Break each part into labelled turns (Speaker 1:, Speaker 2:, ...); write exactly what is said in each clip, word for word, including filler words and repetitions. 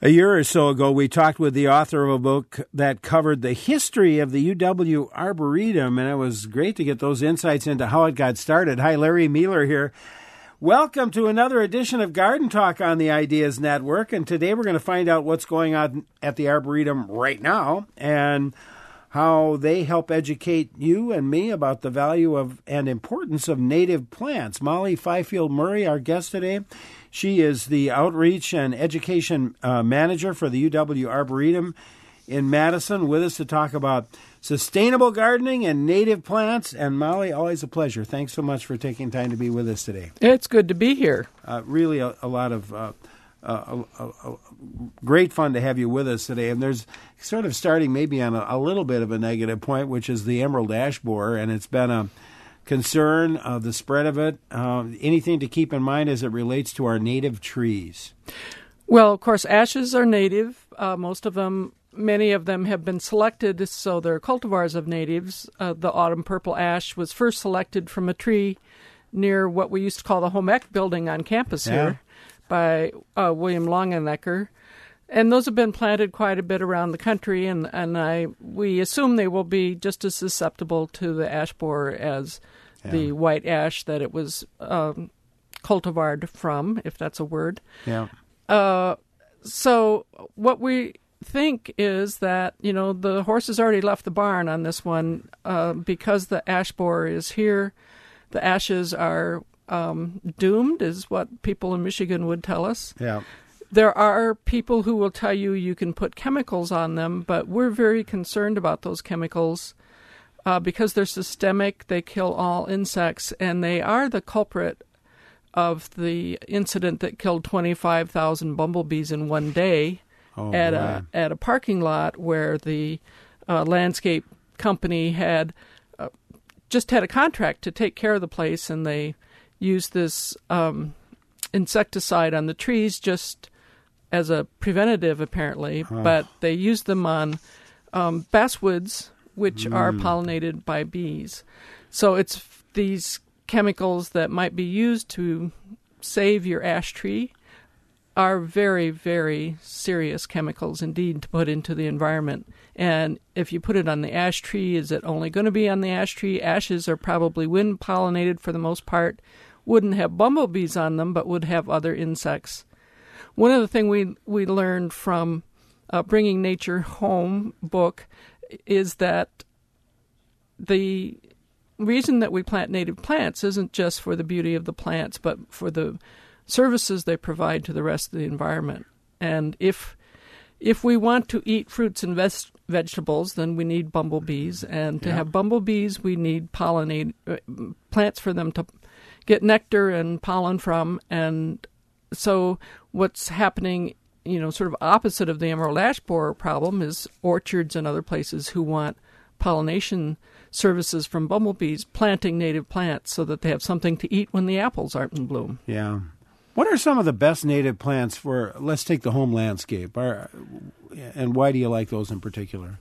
Speaker 1: A year or so ago, we talked with the author of a book that covered the history of the U W Arboretum, and it was great to get those insights into how it got started. Hi, Larry Mueller here. Welcome to another edition of Garden Talk on the Ideas Network, and today we're going to find out what's going on at the Arboretum right now and how they help educate you and me about the value of and importance of native plants. Molly Fifield Murray, our guest today. She is the Outreach and Education uh, Manager for the U W Arboretum in Madison, with us to talk about sustainable gardening and native plants. And Molly, always a pleasure. Thanks so much for taking time to be with us today.
Speaker 2: It's good to be here.
Speaker 1: Uh, really a, a lot of uh, uh, a, a, a great fun to have you with us today. And there's sort of starting maybe on a, a little bit of a negative point, which is the emerald ash borer, and it's been a concern of the spread of it. Uh, anything to keep in mind as it relates to our native trees?
Speaker 2: Well, of course, ashes are native. Uh, most of them, many of them have been selected, so they're cultivars of natives. Uh, the autumn purple ash was first selected from a tree near what we used to call the Home Ec building on campus
Speaker 1: Yeah.
Speaker 2: here by uh, William Longenecker. And those have been planted quite a bit around the country, and, and I we assume they will be just as susceptible to the ash borer as yeah. the white ash that it was um, cultivared from, if that's a word.
Speaker 1: Yeah.
Speaker 2: Uh, so what we think is that, you know, the horse has already left the barn on this one uh, because the ash borer is here. The ashes are um, doomed, is what people in Michigan would tell us.
Speaker 1: Yeah.
Speaker 2: There are people who will tell you you can put chemicals on them, but we're very concerned about those chemicals uh, because they're systemic, they kill all insects, and they are the culprit of the incident that killed twenty-five thousand bumblebees in one day
Speaker 1: oh,
Speaker 2: at
Speaker 1: boy.
Speaker 2: a at a parking lot where the uh, landscape company had uh, just had a contract to take care of the place, and they used this um, insecticide on the trees just as a preventative, apparently,
Speaker 1: oh.
Speaker 2: but they use them on um, basswoods, which
Speaker 1: mm.
Speaker 2: are pollinated by bees. So it's f- these chemicals that might be used to save your ash tree are very, very serious chemicals indeed to put into the environment. And if you put it on the ash tree, is it only going to be on the ash tree? Ashes are probably wind-pollinated for the most part, wouldn't have bumblebees on them, but would have other insects. One of the things we we learned from uh, Bringing Nature Home book is that the reason that we plant native plants isn't just for the beauty of the plants, but for the services they provide to the rest of the environment. And if if we want to eat fruits and ves- vegetables, then we need bumblebees. And to
Speaker 1: yeah.
Speaker 2: have bumblebees, we need pollinate uh, plants for them to get nectar and pollen from. And so what's happening, you know, sort of opposite of the emerald ash borer problem is orchards and other places who want pollination services from bumblebees planting native plants so that they have something to eat when the apples aren't in bloom.
Speaker 1: Yeah. What are some of the best native plants for, let's take the home landscape, are, and why do you like those in particular?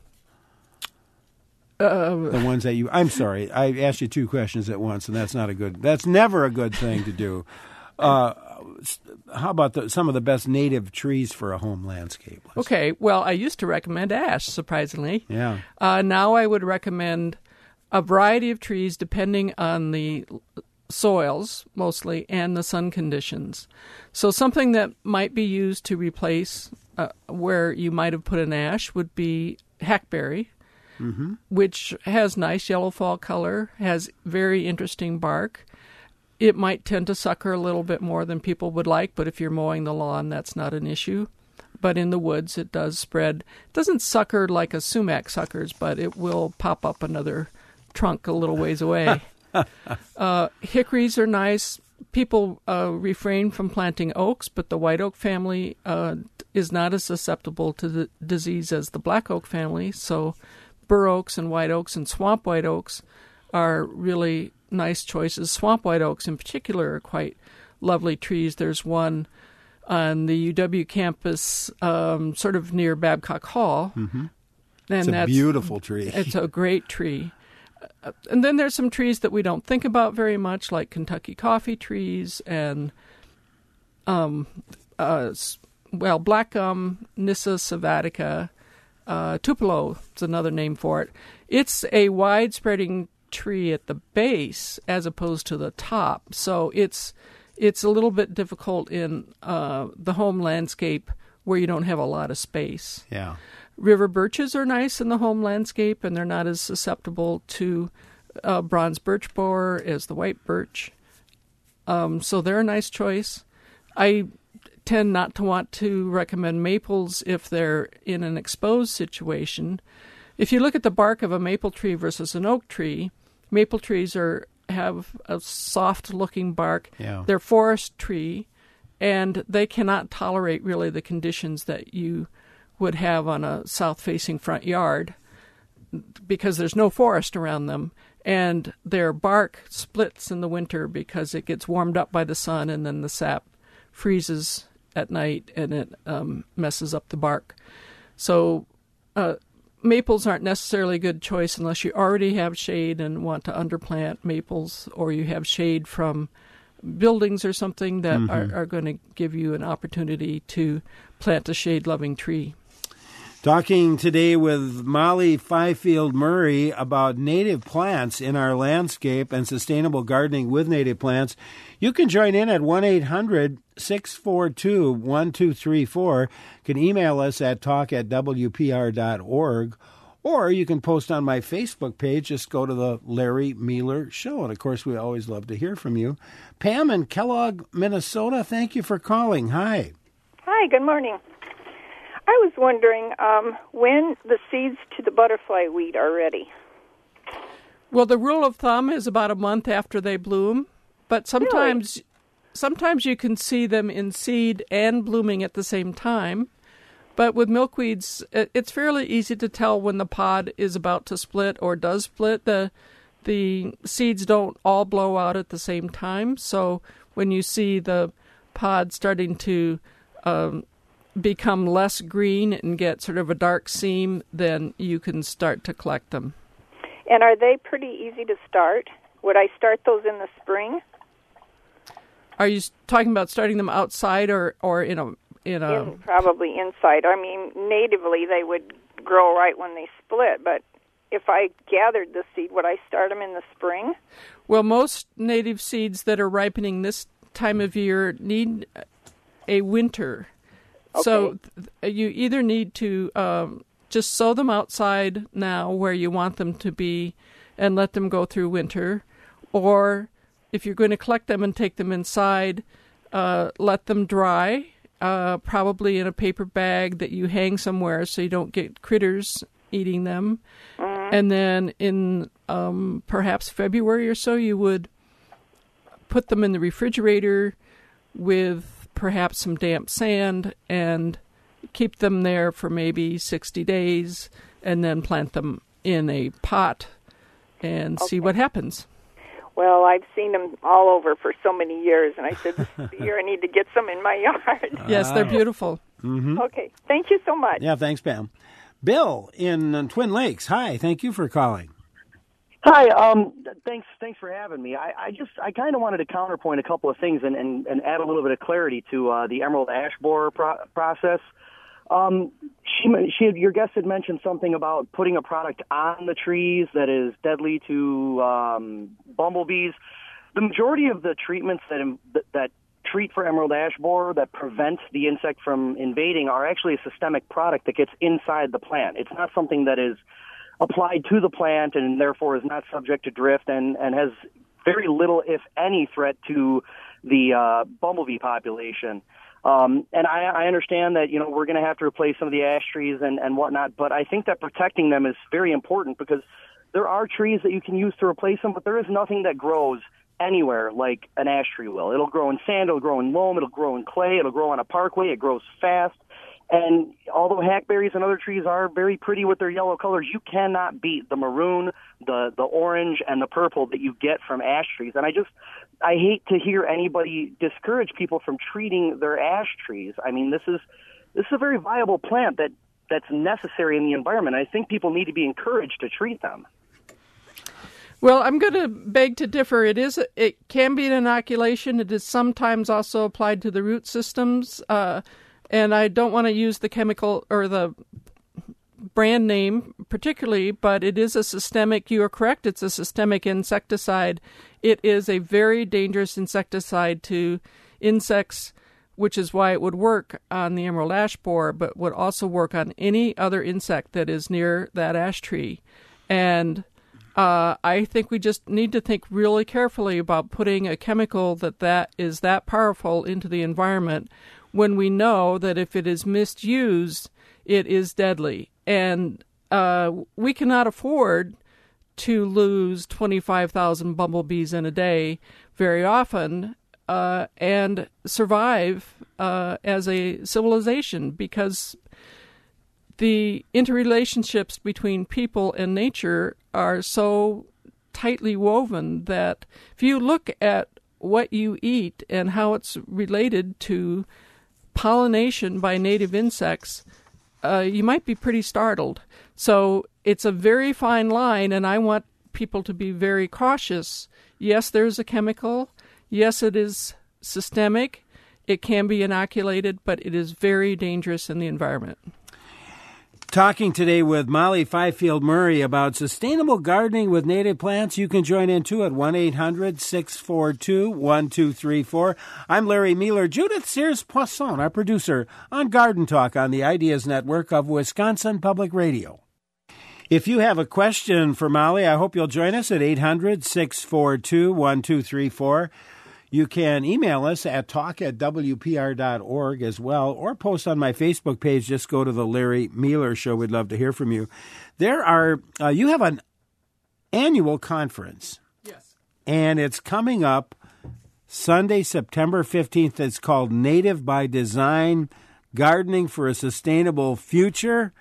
Speaker 2: Uh,
Speaker 1: the ones that you, I'm sorry, I asked you two questions at once, and that's not a good, that's never a good thing to do. Uh, how about the, some of the best native trees for a home landscape? Let's
Speaker 2: okay, well, I used to recommend ash, surprisingly.
Speaker 1: Yeah.
Speaker 2: Uh, now I would recommend a variety of trees depending on the soils, mostly, and the sun conditions. So something that might be used to replace uh, where you might have put an ash would be hackberry, mm-hmm. which has nice yellow fall color, has very interesting bark. It might tend to sucker a little bit more than people would like, but if you're mowing the lawn, that's not an issue. But in the woods, it does spread. It doesn't sucker like a sumac suckers, but it will pop up another trunk a little ways away. uh, hickories are nice. People uh, refrain from planting oaks, but the white oak family uh, is not as susceptible to the disease as the black oak family. So bur oaks and white oaks and swamp white oaks are really nice choices. Swamp white oaks in particular are quite lovely trees. There's one on the U W campus um, sort of near Babcock Hall.
Speaker 1: Mm-hmm.
Speaker 2: And
Speaker 1: it's a
Speaker 2: that's,
Speaker 1: beautiful tree.
Speaker 2: It's a great tree. Uh, and then there's some trees that we don't think about very much, like Kentucky coffee trees and um, uh, well, black gum, Nyssa sylvatica, uh, Tupelo is another name for it. It's a wide-spreading tree at the base as opposed to the top, so it's it's a little bit difficult in uh, the home landscape where you don't have a lot of space.
Speaker 1: Yeah.
Speaker 2: River birches are nice in the home landscape, and they're not as susceptible to uh, bronze birch borer as the white birch. Um, so they're a nice choice. I tend not to want to recommend maples if they're in an exposed situation. If you look at the bark of a maple tree versus an oak tree, maple trees are have a soft-looking bark.
Speaker 1: Yeah.
Speaker 2: They're forest tree, and they cannot tolerate really the conditions that you would have on a south-facing front yard because there's no forest around them, and their bark splits in the winter because it gets warmed up by the sun, and then the sap freezes at night, and it um, messes up the bark. So uh, maples aren't necessarily a good choice unless you already have shade and want to underplant maples, or you have shade from buildings or something that mm-hmm. are, are going to give you an opportunity to plant a shade-loving tree.
Speaker 1: Talking today with Molly Fifield Murray about native plants in our landscape and sustainable gardening with native plants. You can join in at one eight hundred six four two one two three four. You can email us at talk at w p r dot org, or you can post on my Facebook page. Just go to the Larry Mealer Show. And, of course, we always love to hear from you. Pam in Kellogg, Minnesota, thank you for calling. Hi.
Speaker 3: Hi, good morning. I was wondering um, when the seeds to the butterfly weed are ready.
Speaker 2: Well, the rule of thumb is about a month after they bloom, but sometimes really? sometimes you can see them in seed and blooming at the same time. But with milkweeds, it's fairly easy to tell when the pod is about to split or does split. The the seeds don't all blow out at the same time, so when you see the pod starting to um, become less green and get sort of a dark seam, then you can start to collect them.
Speaker 3: And are they pretty easy to start? Would I start those in the spring?
Speaker 2: Are you talking about starting them outside or, or in a in a
Speaker 3: in, probably inside? I mean, natively they would grow right when they split, but if I gathered the seed, would I start them in the spring?
Speaker 2: Well, most native seeds that are ripening this time of year need a winter.
Speaker 3: Okay.
Speaker 2: So th- you either need to um, just sow them outside now where you want them to be and let them go through winter, or if you're going to collect them and take them inside, uh, let them dry, uh, probably in a paper bag that you hang somewhere so you don't get critters eating them. Mm-hmm. And then in um, perhaps February or so, you would put them in the refrigerator with perhaps some damp sand and keep them there for maybe sixty days and then plant them in a pot and okay. see what happens.
Speaker 3: Well, I've seen them all over for so many years, and I said, this is the year I need to get some in my yard.
Speaker 2: Yes, they're beautiful.
Speaker 1: Mm-hmm.
Speaker 3: Okay, thank you so much.
Speaker 1: Yeah, thanks, Pam. Bill in uh, Twin Lakes, hi, thank you for calling.
Speaker 4: Hi, um, thanks Thanks for having me. I, I just, I kind of wanted to counterpoint a couple of things and, and, and add a little bit of clarity to uh, the emerald ash borer pro- process. Um, she, she, your guest had mentioned something about putting a product on the trees that is deadly to um, bumblebees. The majority of the treatments that, that that treat for emerald ash borer that prevent the insect from invading are actually a systemic product that gets inside the plant. It's not something that is applied to the plant and therefore is not subject to drift and, and has very little, if any, threat to the uh, bumblebee population. Um, and I, I understand that, you know, we're going to have to replace some of the ash trees and, and whatnot, but I think that protecting them is very important because there are trees that you can use to replace them, but there is nothing that grows anywhere like an ash tree will. It'll grow in sand, it'll grow in loam, it'll grow in clay, it'll grow on a parkway, it grows fast. And although hackberries and other trees are very pretty with their yellow colors, you cannot beat the maroon, the, the orange, and the purple that you get from ash trees. And I just, I hate to hear anybody discourage people from treating their ash trees. I mean, this is this is a very viable plant that, that's necessary in the environment. I think people need to be encouraged to treat them.
Speaker 2: Well, I'm going to beg to differ. It is, it can be an inoculation. It is sometimes also applied to the root systems. Uh, and I don't want to use the chemical or the brand name particularly, but it is a systemic, you are correct, it's a systemic insecticide. It is a very dangerous insecticide to insects, which is why it would work on the emerald ash borer, but would also work on any other insect that is near that ash tree. And uh, I think we just need to think really carefully about putting a chemical that, that is that powerful into the environment when we know that if it is misused, it is deadly. And uh, we cannot afford to lose twenty-five thousand bumblebees in a day very often uh, and survive uh, as a civilization, because the interrelationships between people and nature are so tightly woven that if you look at what you eat and how it's related to pollination by native insects, uh, you might be pretty startled. So it's a very fine line, and I want people to be very cautious. Yes, there's a chemical. Yes, it is systemic. It can be inoculated, but it is very dangerous in the environment.
Speaker 1: Talking today with Molly Fifield Murray about sustainable gardening with native plants. You can join in too at one eight hundred six four two one two three four. I'm Larry Mueller. Judith Sears-Poisson, our producer, on Garden Talk on the Ideas Network of Wisconsin Public Radio. If you have a question for Molly, I hope you'll join us at eight hundred six four two one two three four. You can email us at talk at w p r dot org as well, or post on my Facebook page. Just go to the Larry Mueller Show. We'd love to hear from you. There are, uh, you have an annual conference.
Speaker 2: Yes.
Speaker 1: And it's coming up Sunday, September fifteenth. It's called Native by Design, Gardening for a Sustainable Future.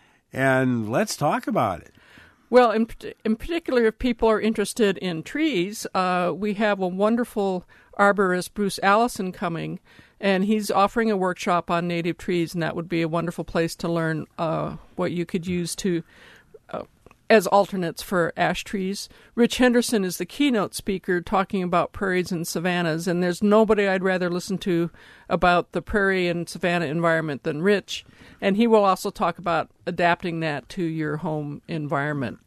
Speaker 1: And let's talk about it.
Speaker 2: Well, in, in particular, if people are interested in trees, uh, we have a wonderful arborist, Bruce Allison, coming, and he's offering a workshop on native trees, and that would be a wonderful place to learn uh, what you could use to uh, as alternates for ash trees. Rich Henderson is the keynote speaker talking about prairies and savannas, and there's nobody I'd rather listen to about the prairie and savanna environment than Rich. And he will also talk about adapting that to your home environment.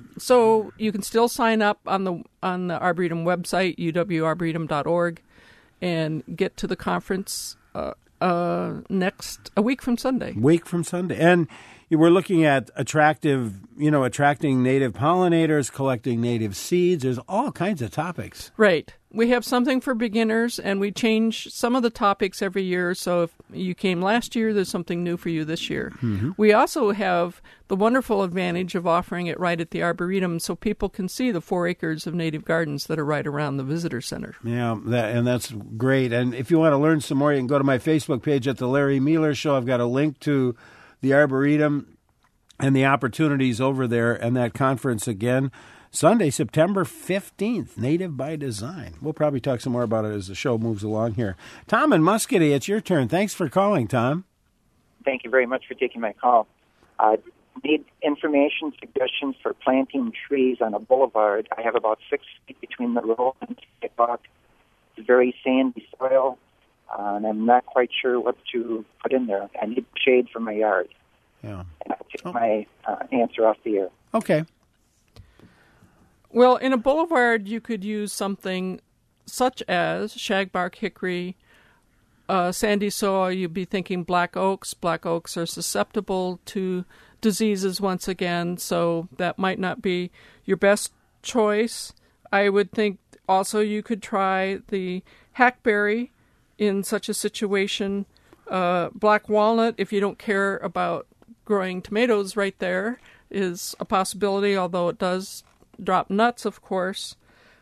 Speaker 2: So you can still sign up on the on the Arboretum website, u w arboretum dot org, and get to the conference uh, uh, next a week from Sunday.
Speaker 1: Week from Sunday, and we're looking at attractive, you know, attracting native pollinators, collecting native seeds. There's all kinds of topics.
Speaker 2: Right. We have something for beginners, and we change some of the topics every year. So if you came last year, there's something new for you this year. Mm-hmm. We also have the wonderful advantage of offering it right at the Arboretum so people can see the four acres of native gardens that are right around the visitor center.
Speaker 1: Yeah, that, and that's great. And if you want to learn some more, you can go to my Facebook page at The Larry Mueller Show. I've got a link to the Arboretum and the opportunities over there, and that conference again, Sunday, September fifteenth, Native by Design. We'll probably talk some more about it as the show moves along here. Tom and Muscatine, it's your turn. Thanks for calling, Tom.
Speaker 5: Thank you very much for taking my call. I uh, need information, suggestions for planting trees on a boulevard. I have about six feet between the row and the sidewalk. It's very sandy soil, uh, and I'm not quite sure what to put in there. I need shade for my yard.
Speaker 1: Yeah.
Speaker 5: And I'll take oh. my uh, answer off the air.
Speaker 1: Okay.
Speaker 2: Well, in a boulevard, you could use something such as shagbark hickory, uh, sandy soil. You'd be thinking black oaks. Black oaks are susceptible to diseases once again, so that might not be your best choice. I would think also you could try the hackberry in such a situation. Uh, black walnut, if you don't care about growing tomatoes right there, is a possibility, although it does drop nuts, of course.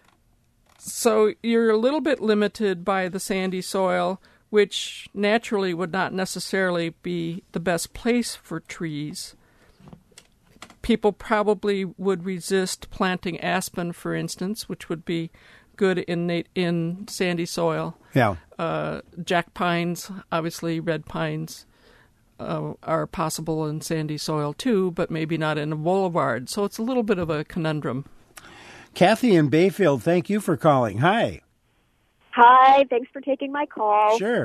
Speaker 2: So you're a little bit limited by the sandy soil, which naturally would not necessarily be the best place for trees. People probably would resist planting aspen, for instance, which would be good in in sandy soil.
Speaker 1: Yeah.
Speaker 2: Uh, jack pines, obviously red pines, Uh, are possible in sandy soil too, but maybe not in a boulevard. So it's a little bit of a conundrum.
Speaker 1: Kathy in Bayfield, thank you for calling. Hi.
Speaker 6: Hi, thanks for taking my call.
Speaker 1: Sure.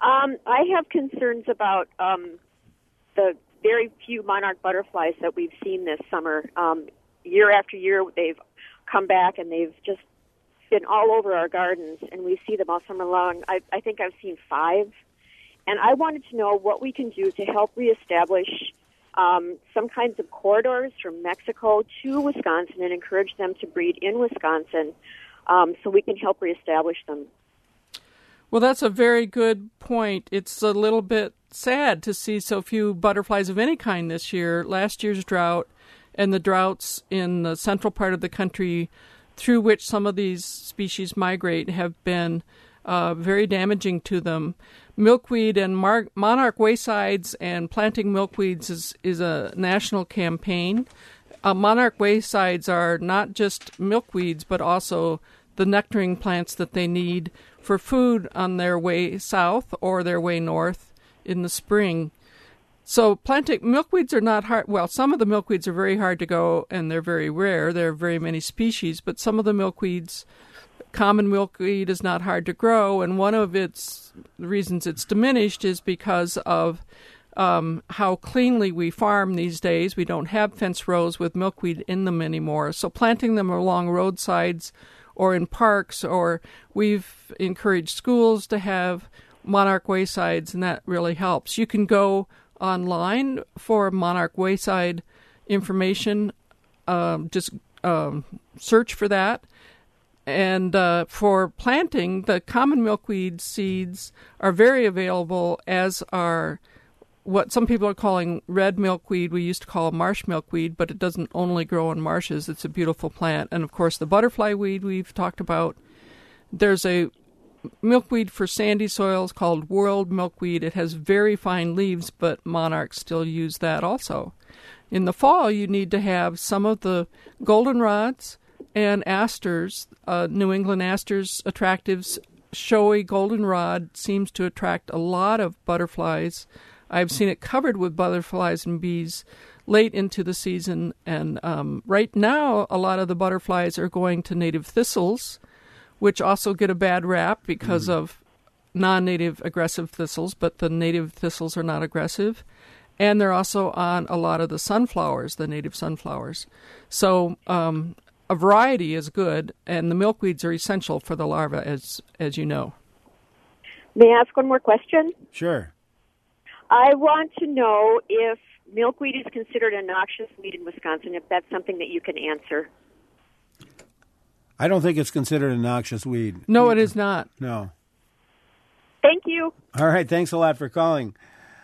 Speaker 6: Um, I have concerns about um, the very few monarch butterflies that we've seen this summer. Um, year after year, they've come back and they've just been all over our gardens, and we see them all summer long. I, I think I've seen five, and I wanted to know what we can do to help reestablish um, some kinds of corridors from Mexico to Wisconsin and encourage them to breed in Wisconsin, um, so we can help reestablish them.
Speaker 2: Well, that's a very good point. It's a little bit sad to see so few butterflies of any kind this year. Last year's drought and the droughts in the central part of the country through which some of these species migrate have been uh, very damaging to them. Milkweed and mar- monarch waysides and planting milkweeds is, is a national campaign. Uh, monarch waysides are not just milkweeds, but also the nectaring plants that they need for food on their way south or their way north in the spring. So planting milkweeds are not hard. Well, some of the milkweeds are very hard to go, and they're very rare. There are very many species, but some of the milkweeds, common milkweed is not hard to grow, and one of its reasons it's diminished is because of um, how cleanly we farm these days. We don't have fence rows with milkweed in them anymore. So planting them along roadsides or in parks, or we've encouraged schools to have monarch waysides, and that really helps. You can go online for monarch wayside information. Um, just um, search for that. And uh, for planting, the common milkweed seeds are very available, as are what some people are calling red milkweed. We used to call marsh milkweed, but it doesn't only grow in marshes. It's a beautiful plant. And, of course, the butterfly weed we've talked about. There's a milkweed for sandy soils called world milkweed. It has very fine leaves, but monarchs still use that also. In the fall, you need to have some of the goldenrods and asters, uh, New England asters, attractives. Showy goldenrod seems to attract a lot of butterflies. I've seen it covered with butterflies and bees late into the season. And um, right now, a lot of the butterflies are going to native thistles, which also get a bad rap because mm. of non-native aggressive thistles, but the native thistles are not aggressive. And they're also on a lot of the sunflowers, the native sunflowers. So um, a variety is good, and the milkweeds are essential for the larvae, as as you know.
Speaker 6: May I ask one more question?
Speaker 1: Sure.
Speaker 6: I want to know if milkweed is considered a noxious weed in Wisconsin, if that's something that you can answer.
Speaker 1: I don't think it's considered a noxious weed.
Speaker 2: No, it is not.
Speaker 1: No.
Speaker 6: Thank you.
Speaker 1: All right, thanks a lot for calling.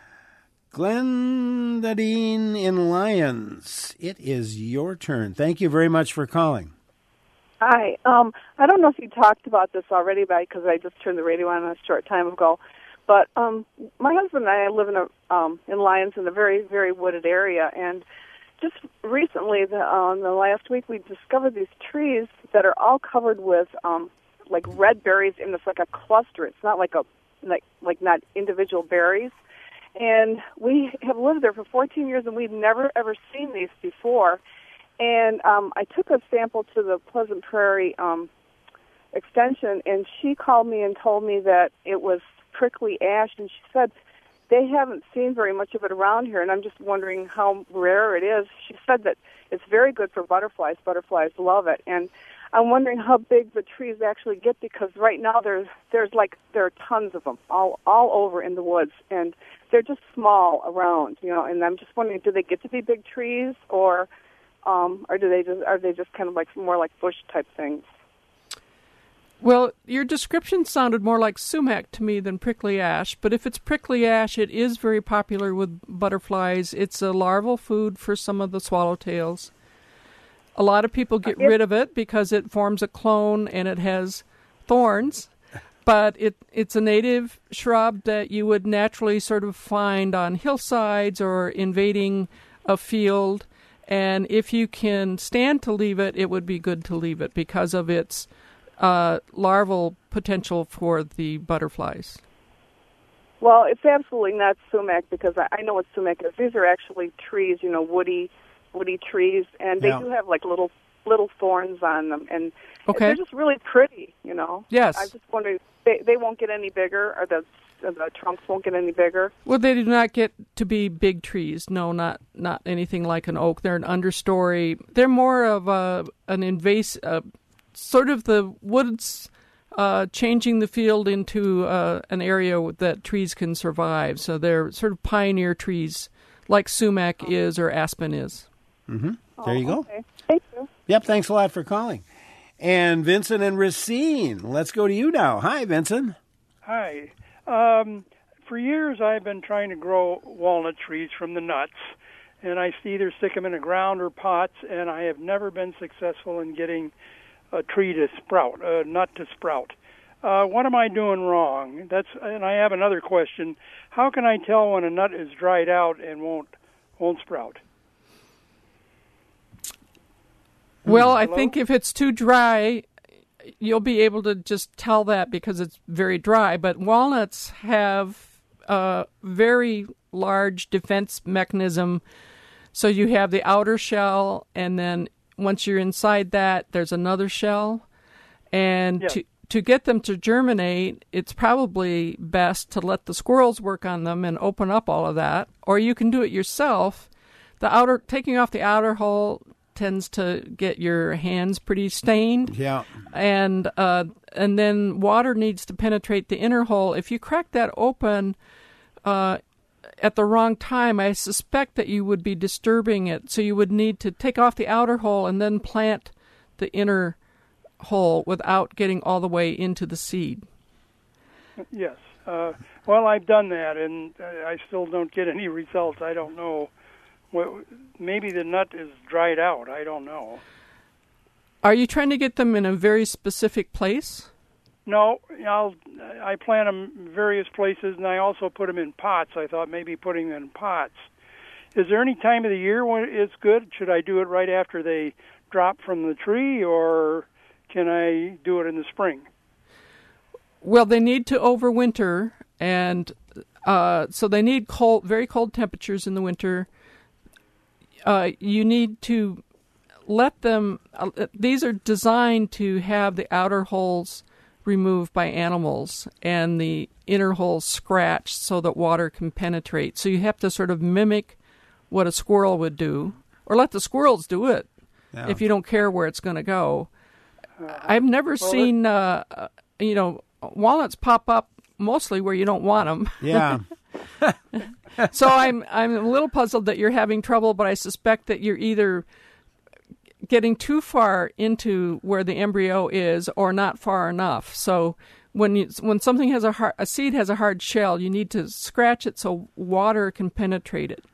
Speaker 1: Glendadine in Lyons, it is your turn. Thank you very much for calling.
Speaker 7: Hi. Um, I don't know if you talked about this already, because I just turned the radio on a short time ago. But um, my husband and I live in a um, in Lyons in a very, very wooded area, and just recently, the, uh, the last week, we discovered these trees that are all covered with um, like red berries, and it's like a cluster. It's not like a like like not individual berries. And we have lived there for fourteen years, and we've never ever seen these before. And um, I took a sample to the Pleasant Prairie um, Extension, and she called me and told me that it was prickly ash, and she said they haven't seen very much of it around here, and I'm just wondering how rare it is. She said that it's very good for butterflies. Butterflies love it, and I'm wondering how big the trees actually get, because right now there's there's like there are tons of them all all over in the woods, and they're just small around, you know. And I'm just wondering, do they get to be big trees, or um, or do they just are they just kind of like more like bush type things?
Speaker 2: Well, your description sounded more like sumac to me than prickly ash, but if it's prickly ash, it is very popular with butterflies. It's a larval food for some of the swallowtails. A lot of people get rid of it because it forms a clone and it has thorns, but it it's a native shrub that you would naturally sort of find on hillsides or invading a field, and if you can stand to leave it, it would be good to leave it because of its Uh, larval potential for the butterflies.
Speaker 7: Well, it's absolutely not sumac, because I, I know what sumac is. These are actually trees, you know, woody, woody trees, and they
Speaker 1: yeah.
Speaker 7: do have like little little thorns on them, and
Speaker 2: okay.
Speaker 7: they're just really pretty, you know.
Speaker 2: Yes.
Speaker 7: I'm just wondering, they they won't get any bigger, or the the trunks won't get any bigger?
Speaker 2: Well, they do not get to be big trees. No, not not anything like an oak. They're an understory. They're more of a an invasive, uh, sort of the woods uh, changing the field into uh, an area that trees can survive. So they're sort of pioneer trees, like sumac oh. is or aspen is.
Speaker 1: Mm-hmm. There you
Speaker 7: oh,
Speaker 1: go.
Speaker 7: Okay. Thank you.
Speaker 1: Yep, thanks a lot for calling. And Vincent and Racine, let's go to you now. Hi, Vincent.
Speaker 8: Hi. Um, for years, I've been trying to grow walnut trees from the nuts, and I either stick them in the ground or pots, and I have never been successful in getting a tree to sprout, a nut to sprout. Uh, what am I doing wrong? That's, and I have another question. How can I tell when a nut is dried out and won't won't sprout?
Speaker 2: Well, I think if it's too dry, you'll be able to just tell that because it's very dry. But walnuts have a very large defense mechanism. So you have the outer shell, and then once you're inside that, there's another shell. And
Speaker 8: yeah.
Speaker 2: to to get them to germinate, it's probably best to let the squirrels work on them and open up all of that. Or you can do it yourself. The outer, taking off the outer hull tends to get your hands pretty stained.
Speaker 1: Yeah.
Speaker 2: And uh, and then water needs to penetrate the inner hole. If you crack that open uh, at the wrong time, I suspect that you would be disturbing it. So you would need to take off the outer hole and then plant the inner hole without getting all the way into the seed.
Speaker 8: Yes. Uh, well, I've done that, and I still don't get any results. I don't know. Well, maybe the nut is dried out. I don't know.
Speaker 2: Are you trying to get them in a very specific place?
Speaker 8: No, I'll, I plant them various places, and I also put them in pots. I thought maybe putting them in pots. Is there any time of the year when it's good? Should I do it right after they drop from the tree, or can I do it in the spring?
Speaker 2: Well, they need to overwinter, and uh, so they need cold, very cold temperatures in the winter. Uh, you need to let them, uh, these are designed to have the outer holes removed by animals and the inner holes scratched so that water can penetrate. So you have to sort of mimic what a squirrel would do, or let the squirrels do it yeah. if you don't care where it's going to go. Uh, I've never well, seen, uh, uh, you know, walnuts pop up mostly where you don't want them.
Speaker 1: Yeah.
Speaker 2: So I'm I'm a little puzzled that you're having trouble, but I suspect that you're either getting too far into where the embryo is or not far enough. So when you, when something has a hard, a seed has a hard shell, you need to scratch it so water can penetrate it.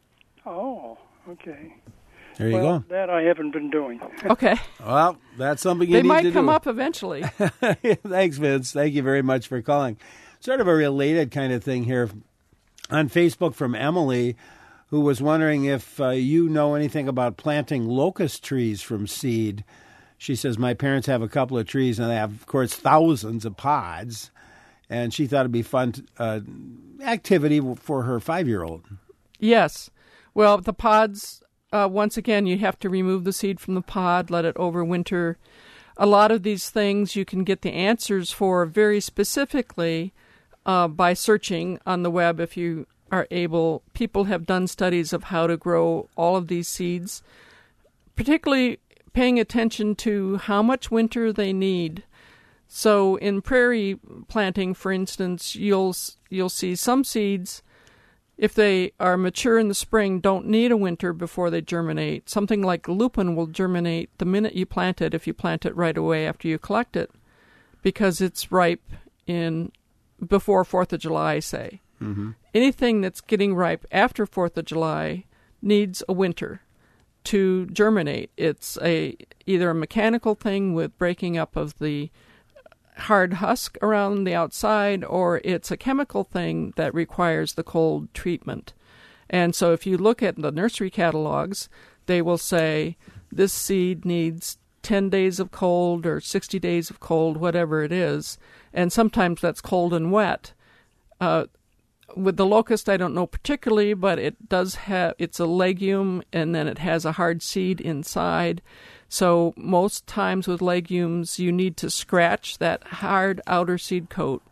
Speaker 8: Oh, okay.
Speaker 1: There you
Speaker 8: well,
Speaker 1: go.
Speaker 8: That I haven't been doing.
Speaker 2: Okay.
Speaker 1: Well, that's something you
Speaker 2: they
Speaker 1: need to do.
Speaker 2: They might come up eventually.
Speaker 1: Thanks, Vince. Thank you very much for calling. Sort of a related kind of thing here on Facebook from Emily, who was wondering if uh, you know anything about planting locust trees from seed. She says, my parents have a couple of trees, and they have, of course, thousands of pods. And she thought it'd be fun uh, activity for her five-year-old.
Speaker 2: Yes. Well, the pods, uh, once again, you have to remove the seed from the pod, let it overwinter. A lot of these things you can get the answers for very specifically uh, by searching on the web if you are able. People have done studies of how to grow all of these seeds, particularly paying attention to how much winter they need. So in prairie planting, for instance, you'll you'll see some seeds, if they are mature in the spring, don't need a winter before they germinate. Something like lupin will germinate the minute you plant it, if you plant it right away after you collect it, because it's ripe in before fourth of July, say.
Speaker 1: Mm-hmm.
Speaker 2: Anything that's getting ripe after fourth of July needs a winter to germinate. It's a either a mechanical thing with breaking up of the hard husk around the outside, or it's a chemical thing that requires the cold treatment. And so if you look at the nursery catalogs, they will say this seed needs ten days of cold or sixty days of cold, whatever it is. And sometimes that's cold and wet. Uh, with the locust, I don't know particularly, but it does have, it's a legume, and then it has a hard seed inside. So most times with legumes, you need to scratch that hard outer seed coat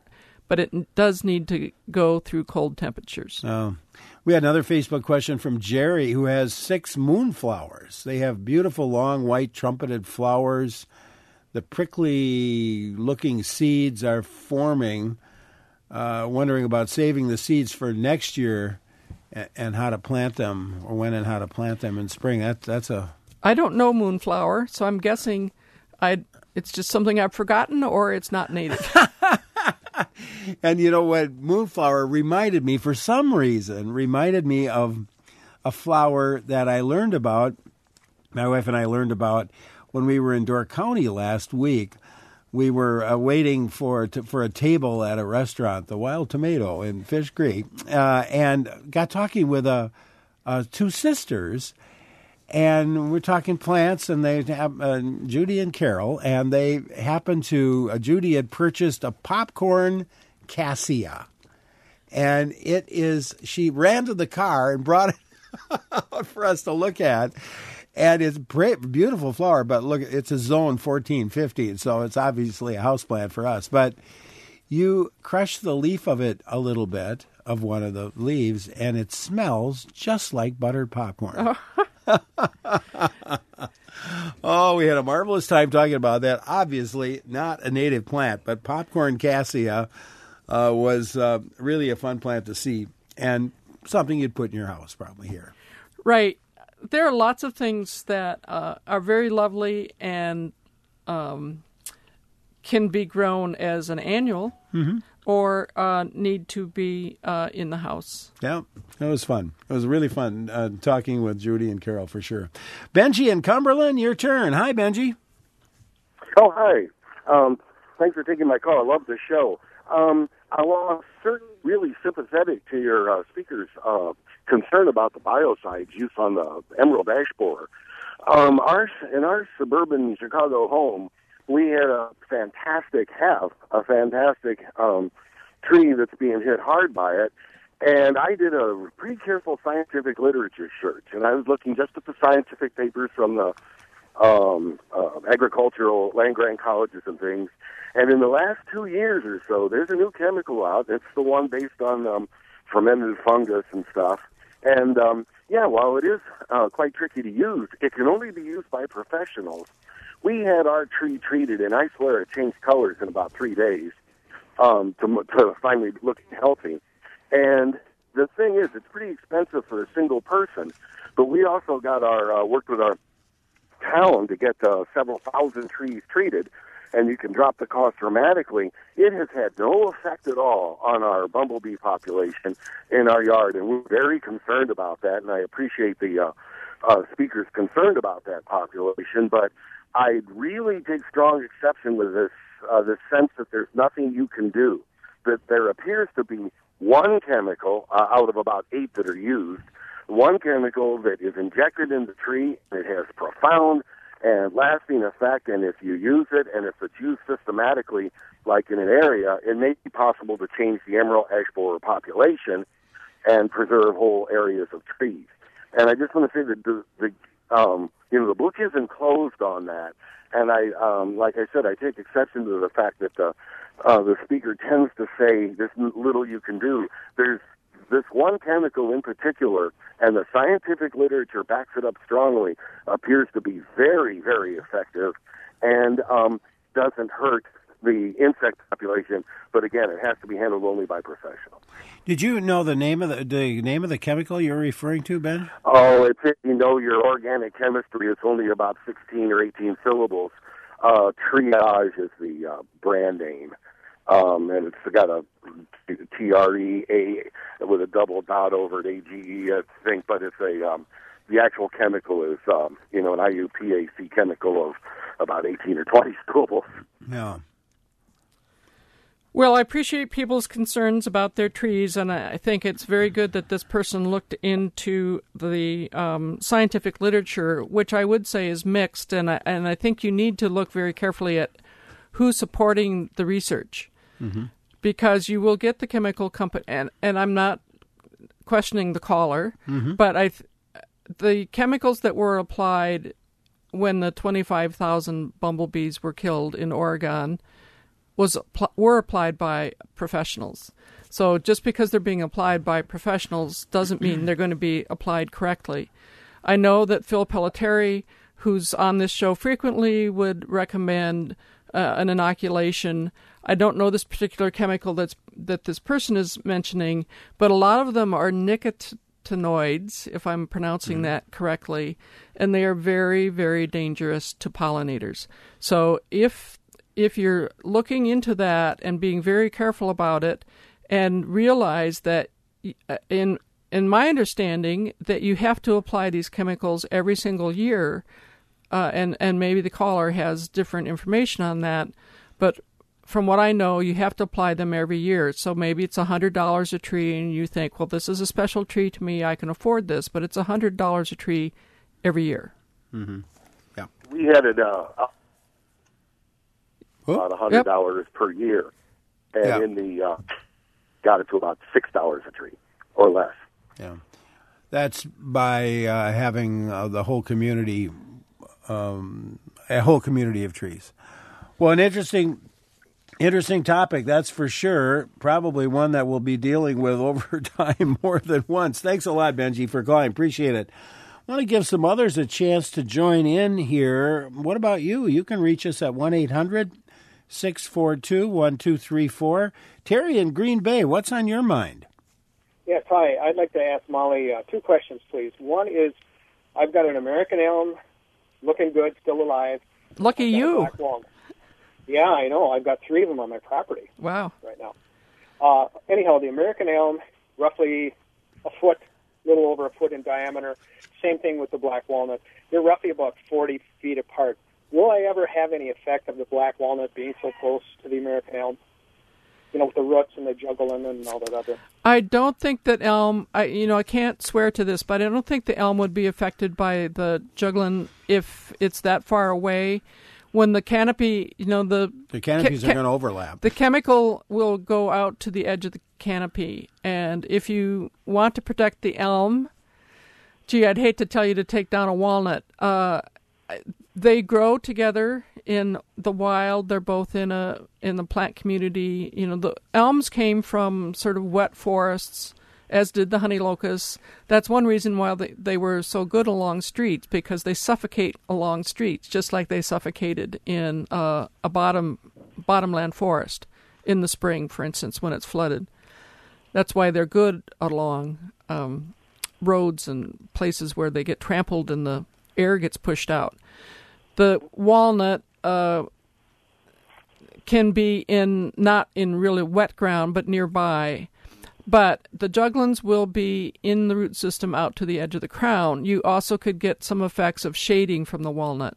Speaker 2: but it does need to go through cold temperatures.
Speaker 1: Oh. We had another Facebook question from Jerry, who has six moonflowers. They have beautiful, long, white, trumpeted flowers. The prickly-looking seeds are forming. Uh, wondering about saving the seeds for next year and, and how to plant them, or when and how to plant them in spring. That, that's a...
Speaker 2: I don't know moonflower, so I'm guessing I it's just something I've forgotten, or it's not native.
Speaker 1: And you know what? Moonflower reminded me, for some reason, reminded me of a flower that I learned about, my wife and I learned about when we were in Door County last week. We were uh, waiting for to, for a table at a restaurant, the Wild Tomato in Fish Creek, uh, and got talking with uh, uh, two sisters. And we're talking plants, and they have uh, Judy and Carol, and they happened to, uh, Judy had purchased a popcorn cassia. And it is, she ran to the car and brought it out for us to look at. And it's a beautiful flower, but look, it's a zone fourteen fifteen, so it's obviously a houseplant for us. But you crush the leaf of it a little bit, of one of the leaves, and it smells just like buttered popcorn. Oh, we had a marvelous time talking about that. Obviously, not a native plant, but popcorn cassia uh, was uh, really a fun plant to see, and something you'd put in your house probably here.
Speaker 2: Right. There are lots of things that uh, are very lovely and um, can be grown as an annual, mm-hmm. or uh, need to be uh, in the house.
Speaker 1: Yeah, it was fun. It was really fun uh, talking with Judy and Carol, for sure. Benji in Cumberland, your turn. Hi, Benji.
Speaker 9: Oh, hi. Um, thanks for taking my call. I love the show. Um, I was certainly really sympathetic to your uh, speaker's uh, concern about the biocides use on the emerald ash borer. Um, our, in our suburban Chicago home, we had a fantastic, have a fantastic um, tree that's being hit hard by it. And I did a pretty careful scientific literature search, and I was looking just at the scientific papers from the um, uh, agricultural land-grant colleges and things. And in the last two years or so, there's a new chemical out. It's the one based on um, fermented fungus and stuff. And, um, yeah, while it is uh, quite tricky to use, it can only be used by professionals. We had our tree treated, and I swear it changed colors in about three days um, to, to finally look healthy. And the thing is, it's pretty expensive for a single person, but we also got our uh, worked with our town to get uh, several thousand trees treated, and you can drop the cost dramatically. It has had no effect at all on our bumblebee population in our yard, and we're very concerned about that, and I appreciate the uh, uh, speakers concerned about that population, but I really take strong exception with this, uh, this sense that there's nothing you can do, that there appears to be one chemical uh, out of about eight that are used, one chemical that is injected in the tree, and it has profound and lasting effect, and if you use it, and if it's used systematically, like in an area, it may be possible to change the emerald ash borer population and preserve whole areas of trees. And I just want to say that the, the um, you know, the book isn't closed on that, and I, um, like I said, I take exception to the fact that the uh, the speaker tends to say there's little you can do. There's this one chemical in particular, and the scientific literature backs it up strongly, appears to be very, very effective, and um, doesn't hurt the insect population. But again, it has to be handled only by professionals.
Speaker 1: Did you know the name of the, the name of the chemical you're referring to, Ben?
Speaker 9: Oh, it's if you know your organic chemistry. It's only about sixteen or eighteen syllables. Uh, Triage is the uh, brand name. Um, and it's got a T R E A with a double dot over it, A G E, I think, but it's a, um, the actual chemical is, um, you know, an I U P A C chemical of about eighteen or twenty syllables.
Speaker 1: Yeah.
Speaker 2: Well, I appreciate people's concerns about their trees, and I think it's very good that this person looked into the um, scientific literature, which I would say is mixed, and I, and I think you need to look very carefully at who's supporting the research. Mm-hmm. Because you will get the chemical company, and, and I'm not questioning the caller, mm-hmm. but I, the chemicals that were applied when the twenty-five thousand bumblebees were killed in Oregon was were applied by professionals. So just because they're being applied by professionals doesn't mean they're going to be applied correctly. I know that Phil Pelletieri, who's on this show frequently, would recommend uh, an inoculation. I don't know this particular chemical that's that this person is mentioning, but a lot of them are nicotinoids, if I'm pronouncing mm-hmm. that correctly, and they are very, very dangerous to pollinators. So if if you're looking into that and being very careful about it, and realize that in in my understanding that you have to apply these chemicals every single year, uh, and, and maybe the caller has different information on that, but from what I know, you have to apply them every year. So maybe it's one hundred dollars a tree, and you think, well, this is a special tree to me, I can afford this, but it's one hundred dollars a tree every year.
Speaker 1: Mm-hmm. Yeah.
Speaker 9: We had it uh, about one hundred dollars yep. per year, and yeah. in the uh, got it to about six dollars a tree or less.
Speaker 1: Yeah, that's by uh, having uh, the whole community, um, a whole community of trees. Well, an interesting, interesting topic, that's for sure. Probably one that we'll be dealing with over time more than once. Thanks a lot, Benji, for calling. Appreciate it. I want to give some others a chance to join in here. What about you? You can reach us at one eight hundred six four two one two three four. Terry in Green Bay, what's on your mind?
Speaker 10: Yes, hi. I'd like to ask Molly uh, two questions, please. One is, I've got an American elm, looking good, still alive.
Speaker 2: Lucky you.
Speaker 10: Black walnut. Yeah, I know. I've got three of them on my property.
Speaker 2: Wow.
Speaker 10: Right now. Uh, anyhow, the American elm, roughly a foot, a little over a foot in diameter. Same thing with the black walnut. They're roughly about forty feet apart. Will I ever have any effect of the black walnut being so close to the American elm? You know, with the roots and the juggling and all that other.
Speaker 2: I don't think that elm, I, you know, I can't swear to this, but I don't think the elm would be affected by the juggling if it's that far away. When the canopy, you know, the...
Speaker 1: The canopies ca- are going to overlap.
Speaker 2: The chemical will go out to the edge of the canopy. And if you want to protect the elm, gee, I'd hate to tell you to take down a walnut. Uh, they grow together in the wild. They're both in a in the plant community. You know, the elms came from sort of wet forests, as did the honey locusts. That's one reason why they, they were so good along streets, because they suffocate along streets, just like they suffocated in uh, a bottom bottomland forest in the spring, for instance, when it's flooded. That's why they're good along um, roads and places where they get trampled and the air gets pushed out. The walnut uh, can be in not in really wet ground, but nearby. But the juglans will be in the root system out to the edge of the crown. You also could get some effects of shading from the walnut,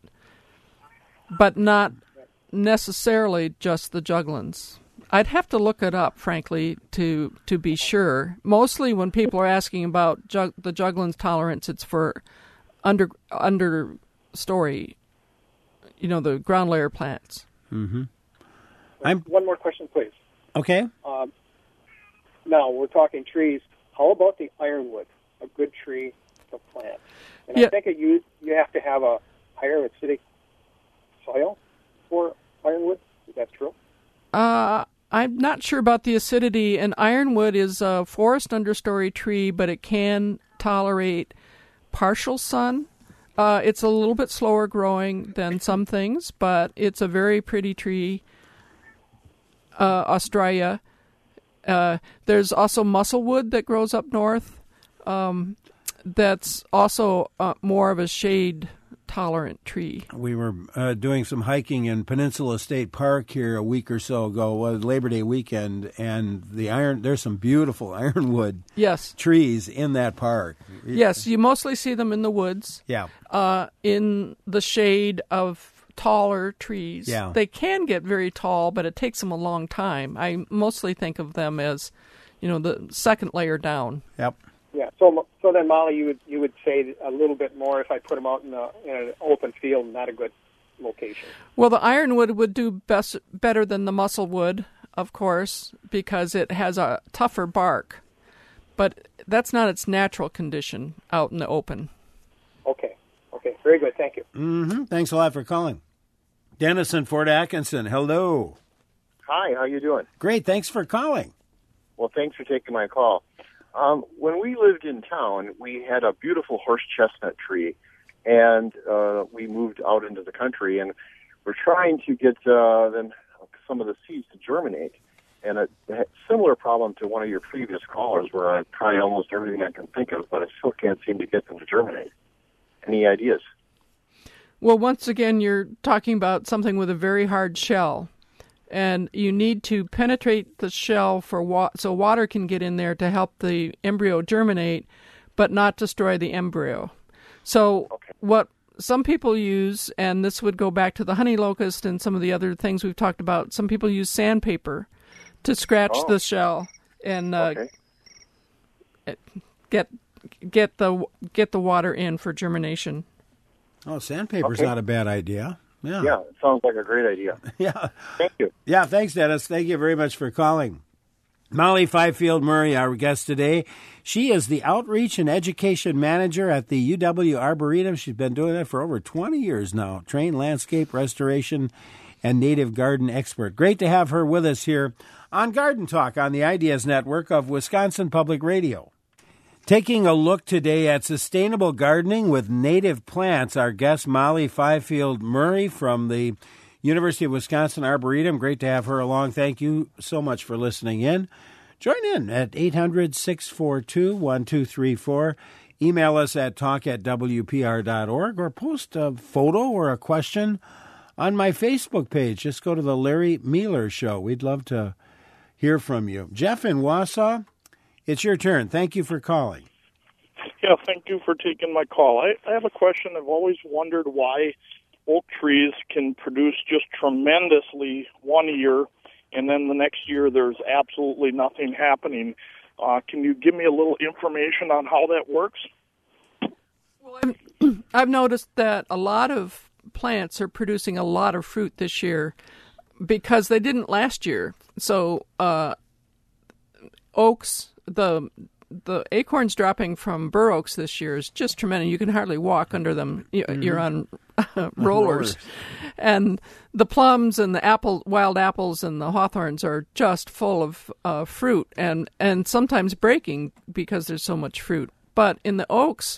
Speaker 2: but not necessarily just the juglans. I'd have to look it up, frankly, to to be sure. Mostly when people are asking about jug, the juglans tolerance, it's for under understory, you know, the ground layer plants.
Speaker 1: Mm-hmm.
Speaker 10: I'm... One more question, please.
Speaker 1: Okay.
Speaker 10: Um, now, we're talking trees. How about the ironwood, a good tree to plant? And
Speaker 2: yeah.
Speaker 10: I think it, you you have to have a higher acidic soil for ironwood. Is that true?
Speaker 2: Uh, I'm not sure about the acidity. And ironwood is a forest understory tree, but it can tolerate partial sun. Uh, it's a little bit slower growing than some things, but it's a very pretty tree. Uh, Australia. Uh, there's also musclewood that grows up north. Um, that's also uh, more of a shade-tolerant tree.
Speaker 1: We were uh, doing some hiking in Peninsula State Park here a week or so ago, uh, Labor Day weekend, and the iron. There's some beautiful ironwood
Speaker 2: yes.
Speaker 1: trees in that park.
Speaker 2: Yes, you mostly see them in the woods.
Speaker 1: Yeah.
Speaker 2: Uh, in the shade of taller trees.
Speaker 1: Yeah.
Speaker 2: They can get very tall, but it takes them a long time. I mostly think of them as, you know, the second layer down.
Speaker 1: Yep.
Speaker 10: Yeah. So, so then, Molly, you would you would say a little bit more if I put them out in, a, in an open field, not a good location.
Speaker 2: Well, the ironwood would do best better than the musclewood, of course, because it has a tougher bark. But that's not its natural condition out in the open.
Speaker 10: Okay. Okay. Very good. Thank you.
Speaker 1: Mm-hmm. Thanks a lot for calling. Dennis in Fort Atkinson, hello.
Speaker 9: Hi, how you doing?
Speaker 1: Great, thanks for calling.
Speaker 9: Well, thanks for taking my call. Um, when we lived in town, we had a beautiful horse chestnut tree, and uh, we moved out into the country, and we're trying to get uh, them, some of the seeds to germinate. And a, a similar problem to one of your previous callers, where I try almost everything I can think of, but I still can't seem to get them to germinate. Any ideas?
Speaker 2: Well, once again, you're talking about something with a very hard shell, and you need to penetrate the shell for wa- so water can get in there to help the embryo germinate, but not destroy the embryo. So okay. What some people use, and this would go back to the honey locust and some of the other things we've talked about, some people use sandpaper to scratch oh. the shell and uh, okay. get get the get the water in for germination.
Speaker 1: Oh, sandpaper's
Speaker 9: okay.
Speaker 1: not a bad idea. Yeah.
Speaker 9: Yeah, it sounds like a great idea.
Speaker 1: yeah.
Speaker 9: Thank you.
Speaker 1: Yeah, thanks, Dennis. Thank you very much for calling. Molly Fifield Murray, our guest today. She is the Outreach and Education Manager at the U W Arboretum. She's been doing that for over twenty years now. Trained landscape restoration and native garden expert. Great to have her with us here on Garden Talk on the Ideas Network of Wisconsin Public Radio. Taking a look today at sustainable gardening with native plants, our guest Molly Fifield Murray from the University of Wisconsin Arboretum. Great to have her along. Thank you so much for listening in. Join in at eight hundred, six four two, one two three four. Email us at talk at w p r dot org or post a photo or a question on my Facebook page. Just go to the Larry Mealer Show. We'd love to hear from you. Jeff in Wausau, it's your turn. Thank you for calling.
Speaker 11: Yeah, thank you for taking my call. I, I have a question. I've always wondered why oak trees can produce just tremendously one year, and then the next year there's absolutely nothing happening. Uh, can you give me a little information on how that works?
Speaker 2: Well, I've, I've noticed that a lot of plants are producing a lot of fruit this year because they didn't last year. So uh, oaks, the the acorns dropping from bur oaks this year is just tremendous. You can hardly walk under them. You're mm-hmm. on uh, rollers. rollers. And the plums and the apple, wild apples and the hawthorns are just full of uh, fruit and, and sometimes breaking because there's so much fruit. But in the oaks,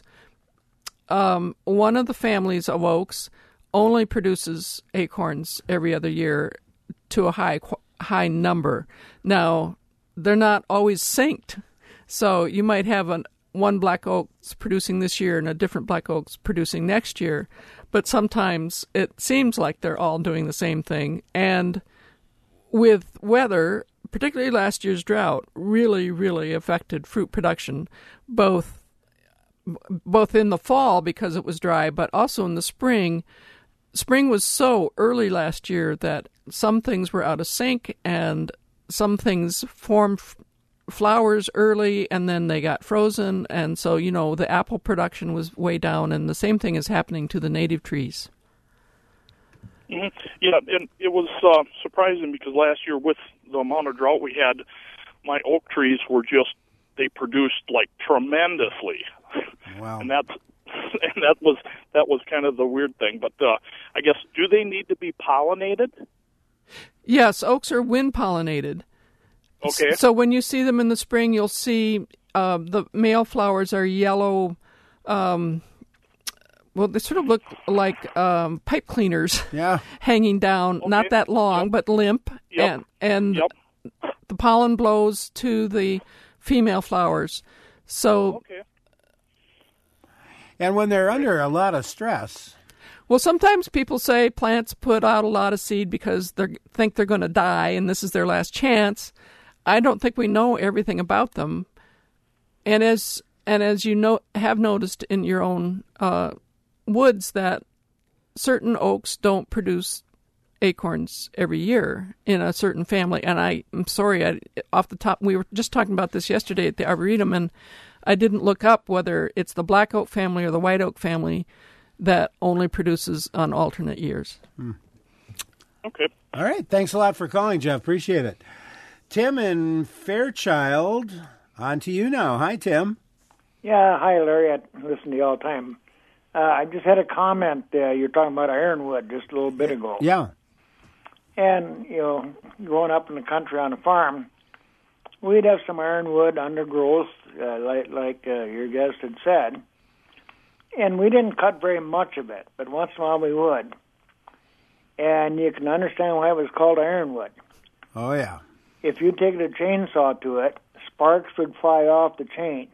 Speaker 2: um, one of the families of oaks only produces acorns every other year to a high high number. Now, they're not always synced. So you might have an, one black oak producing this year and a different black oak producing next year, but sometimes it seems like they're all doing the same thing. And with weather, particularly last year's drought, really, really affected fruit production, both both in the fall because it was dry, but also in the spring. Spring was so early last year that some things were out of sync and some things formed flowers early and then they got frozen, and so you know the apple production was way down, and the same thing is happening to the native trees.
Speaker 11: Mm-hmm. Yeah, and it was uh, surprising because last year with the amount of drought we had, my oak trees were just, they produced like tremendously.
Speaker 1: Wow.
Speaker 11: and that's and that was that was kind of the weird thing. But uh, I guess, do they need to be pollinated?
Speaker 2: Yes, oaks are wind pollinated.
Speaker 11: Okay.
Speaker 2: So when you see them in the spring, you'll see uh, the male flowers are yellow. Um, well, they sort of look like um, pipe cleaners,
Speaker 1: yeah,
Speaker 2: hanging down,
Speaker 11: okay.
Speaker 2: not that long,
Speaker 11: Yep.
Speaker 2: but limp.
Speaker 11: Yep.
Speaker 2: And and
Speaker 11: Yep.
Speaker 2: the pollen blows to the female flowers. So,
Speaker 11: okay.
Speaker 1: And when they're under a lot of stress.
Speaker 2: Well, sometimes people say plants put out a lot of seed because they think they're going to die and this is their last chance. I don't think we know everything about them. And as and as you know, have noticed in your own uh, woods that certain oaks don't produce acorns every year in a certain family. And I, I'm sorry, I, off the top, we were just talking about this yesterday at the Arboretum, and I didn't look up whether it's the black oak family or the white oak family that only produces on alternate years.
Speaker 1: Hmm.
Speaker 11: Okay.
Speaker 1: All right. Thanks a lot for calling, Jeff. Appreciate it. Tim in Fairchild, on to you now. Hi, Tim.
Speaker 12: Yeah, hi, Larry. I listen to you all the time. Uh, I just had a comment. Uh, you're talking about ironwood just a little bit ago.
Speaker 1: Yeah.
Speaker 12: And, you know, growing up in the country on a farm, we'd have some ironwood undergrowth, uh, like, like uh, your guest had said. And we didn't cut very much of it, but once in a while we would. And you can understand why it was called ironwood.
Speaker 1: Oh, yeah.
Speaker 12: If you take a chainsaw to it, sparks would fly off the chain,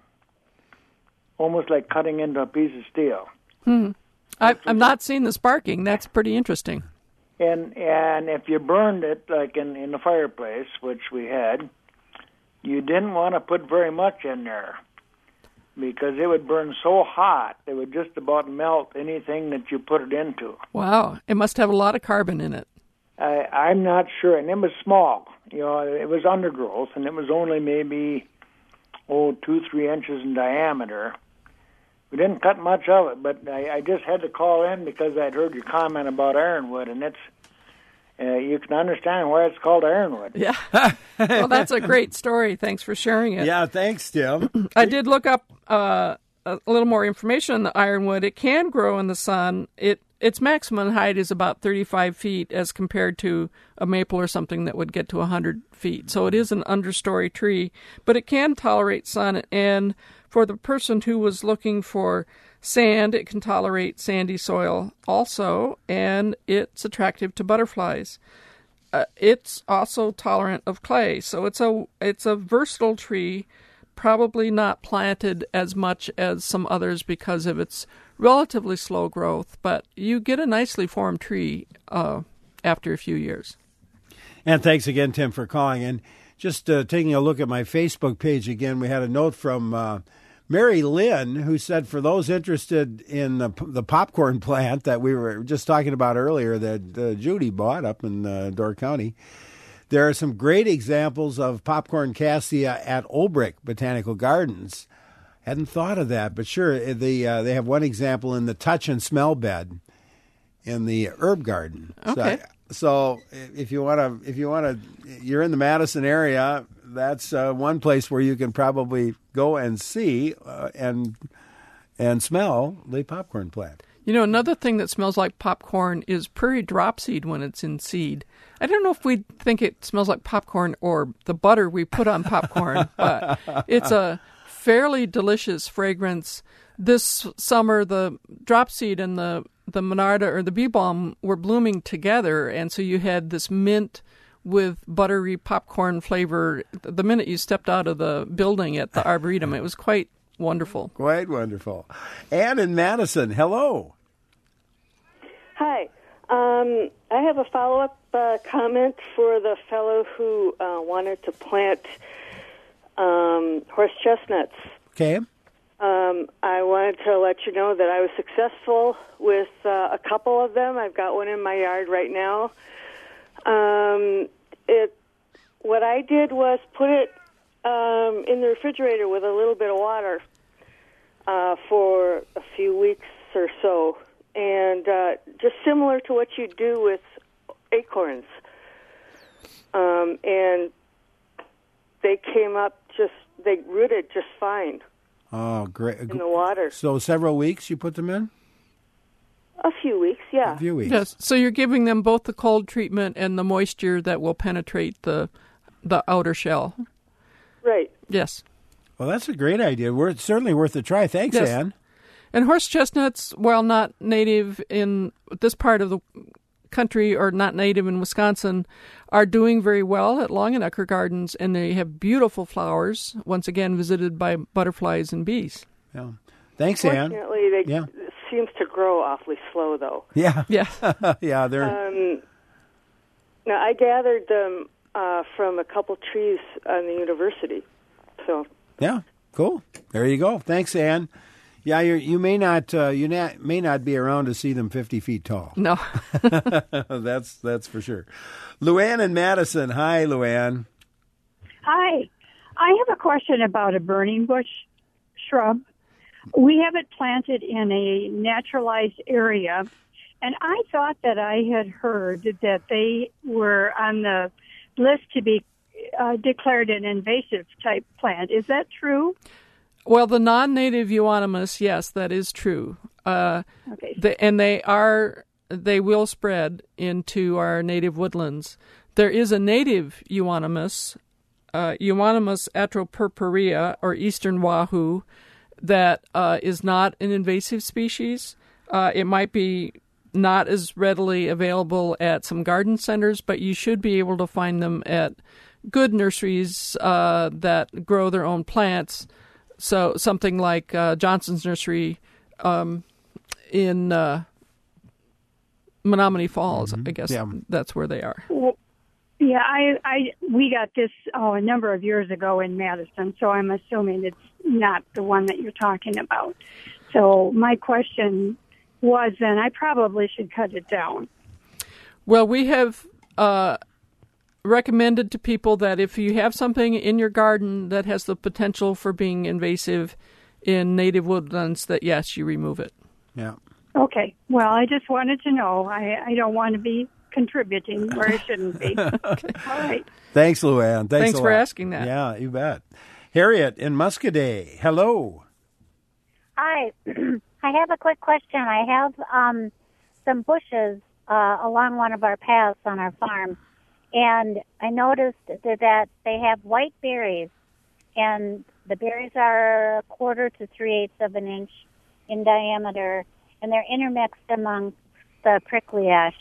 Speaker 12: almost like cutting into a piece of steel.
Speaker 2: Hmm. I, I'm not seeing the sparking. That's pretty interesting.
Speaker 12: And and if you burned it, like in, in the fireplace, which we had, you didn't want to put very much in there because it would burn so hot, it would just about melt anything that you put it into.
Speaker 2: Wow. It must have a lot of carbon in it.
Speaker 12: I, I'm not sure. And it was small. You know, it was undergrowth, and it was only maybe, oh, two, three inches in diameter. We didn't cut much of it, but I, I just had to call in because I'd heard your comment about ironwood, and it's uh, you can understand why it's called ironwood.
Speaker 2: Yeah. Well, that's a great story. Thanks for sharing it.
Speaker 1: Yeah, thanks, Tim.
Speaker 2: I did look up uh, a little more information on the ironwood. It can grow in the sun. It Its maximum height is about thirty-five feet as compared to a maple or something that would get to one hundred feet. So it is an understory tree, but it can tolerate sun. And for the person who was looking for sand, it can tolerate sandy soil also, and it's attractive to butterflies. Uh, it's also tolerant of clay, so it's a it's a versatile tree, probably not planted as much as some others because of its relatively slow growth, but you get a nicely formed tree uh, after a few years.
Speaker 1: And thanks again, Tim, for calling. And just uh, taking a look at my Facebook page again, we had a note from uh, Mary Lynn, who said for those interested in the, the popcorn plant that we were just talking about earlier that uh, Judy bought up in uh, Door County, there are some great examples of popcorn cassia at Olbrich Botanical Gardens. Hadn't thought of that, but sure, the uh, they have one example in the touch and smell bed in the herb garden.
Speaker 2: Okay.
Speaker 1: So, so if you want to, if you want to, you're in the Madison area. That's uh, one place where you can probably go and see uh, and and smell the popcorn plant.
Speaker 2: You know, another thing that smells like popcorn is prairie dropseed when it's in seed. I don't know if we think it smells like popcorn or the butter we put on popcorn, but it's a fairly delicious fragrance. This summer, the dropseed and the, the monarda or the bee balm were blooming together, and so you had this mint with buttery popcorn flavor the minute you stepped out of the building at the Arboretum. It was quite wonderful.
Speaker 1: Quite wonderful. Ann in Madison, hello.
Speaker 13: Hi. Um, I have a follow-up uh, comment for the fellow who uh, wanted to plant um, horse chestnuts.
Speaker 1: Okay.
Speaker 13: Um, I wanted to let you know that I was successful with uh, a couple of them. I've got one in my yard right now. Um, it. What I did was put it um, in the refrigerator with a little bit of water uh, for a few weeks or so, and uh, just similar to what you do with acorns. Um, and they came up just, they rooted just fine.
Speaker 1: Oh, great.
Speaker 13: In the water.
Speaker 1: So several weeks you put them in?
Speaker 13: A few weeks, yeah.
Speaker 1: A few weeks.
Speaker 2: Yes. So you're giving them both the cold treatment and the moisture that will penetrate the the outer shell.
Speaker 13: Right.
Speaker 2: Yes.
Speaker 1: Well, that's a great idea. We're, it's certainly worth a try. Thanks,
Speaker 2: Yes.
Speaker 1: Ann.
Speaker 2: And horse chestnuts, while not native in this part of the country or not native in Wisconsin, are doing very well at Longenecker Gardens, and they have beautiful flowers, once again visited by butterflies and bees.
Speaker 1: Yeah. Thanks, Ann.
Speaker 13: Fortunately, they
Speaker 1: Yeah.
Speaker 13: it seems to grow awfully slow, though.
Speaker 1: Yeah.
Speaker 2: Yeah.
Speaker 1: yeah, they're...
Speaker 13: Um, now, I gathered them uh, from a couple trees on the university, so...
Speaker 1: Yeah, cool. There you go. Thanks, Ann. Yeah, you're, you may not uh, you na- may not be around to see them fifty feet tall.
Speaker 2: No.
Speaker 1: that's that's for sure. Luann in Madison. Hi, Luann.
Speaker 14: Hi. I have a question about a burning bush shrub. We have it planted in a naturalized area, and I thought that I had heard that they were on the list to be uh, declared an invasive type plant. Is that true?
Speaker 2: Well, the non-native euonymus, yes, that is true. Uh,
Speaker 14: okay.
Speaker 2: the, and they are they will spread into our native woodlands. There is a native euonymus, uh, Euonymus atropurpurea, or eastern wahoo, that uh, is not an invasive species. Uh, it might be not as readily available at some garden centers, but you should be able to find them at good nurseries uh, that grow their own plants. So something like uh, Johnson's Nursery um, in uh, Menominee Falls,
Speaker 1: Mm-hmm.
Speaker 2: I guess
Speaker 1: Yeah.
Speaker 2: that's where they are.
Speaker 14: Well, yeah, I, I, we got this oh, a number of years ago in Madison, so I'm assuming it's not the one that you're talking about. So my question was then I probably should cut it down.
Speaker 2: Well, we have uh, recommended to people that if you have something in your garden that has the potential for being invasive in native woodlands, that yes, you remove it.
Speaker 1: Yeah.
Speaker 14: Okay. Well, I just wanted to know. I, I don't want to be contributing where I shouldn't be.
Speaker 2: Okay.
Speaker 14: All right.
Speaker 1: Thanks, Luann. Thanks,
Speaker 2: Thanks
Speaker 1: a
Speaker 2: for
Speaker 1: lot.
Speaker 2: asking that.
Speaker 1: Yeah, you bet. Harriet in Muscadet. Hello.
Speaker 15: Hi. I have a quick question. I have um, some bushes uh, along one of our paths on our farm, and I noticed that, that they have white berries, and the berries are a quarter to three-eighths of an inch in diameter, and they're intermixed among the prickly ash.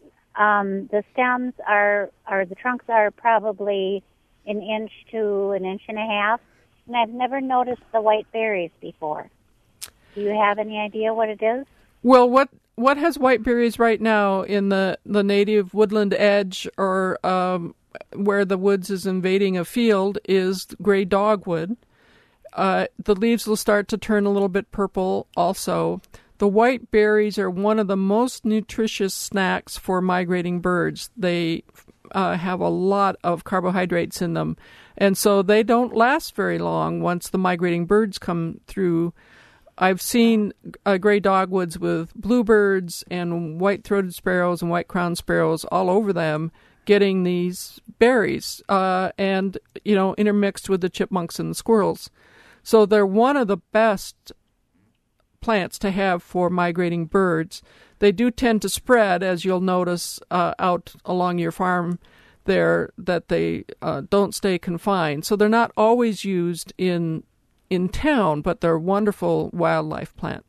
Speaker 15: Um, the stems are, or the trunks are probably an inch to an inch and a half, and I've never noticed the white berries before. Do you have any idea what it is?
Speaker 2: Well, what what has white berries right now in the, the native woodland edge or um, where the woods is invading a field is gray dogwood. Uh, the leaves will start to turn a little bit purple also. The white berries are one of the most nutritious snacks for migrating birds. They uh, have a lot of carbohydrates in them, and so they don't last very long once the migrating birds come through. I've seen uh, gray dogwoods with bluebirds and white-throated sparrows and white-crowned sparrows all over them getting these berries uh, and, you know, intermixed with the chipmunks and the squirrels. So they're one of the best plants to have for migrating birds. They do tend to spread, as you'll notice uh, out along your farm there, that they uh, don't stay confined. So they're not always used in in town, but they're a wonderful wildlife plant.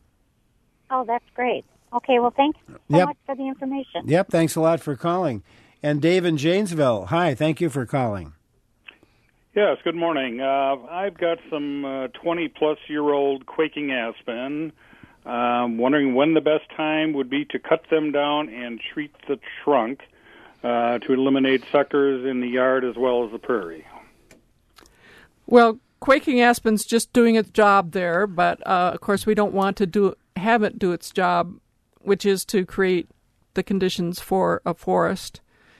Speaker 15: Oh, that's great. Okay, well, thank you so
Speaker 1: Yep.
Speaker 15: much for the information.
Speaker 1: Yep, thanks a lot for calling. And Dave in Janesville. Hi, thank you for calling.
Speaker 16: Yes, good morning. Uh, I've got some uh, twenty-plus-year-old quaking aspen. Um, wondering when the best time would be to cut them down and treat the trunk uh, to eliminate suckers in the yard as well as the prairie.
Speaker 2: Well, quaking aspen's just doing its job there, but uh, of course we don't want to do have it do its job, which is to create the conditions for a forest.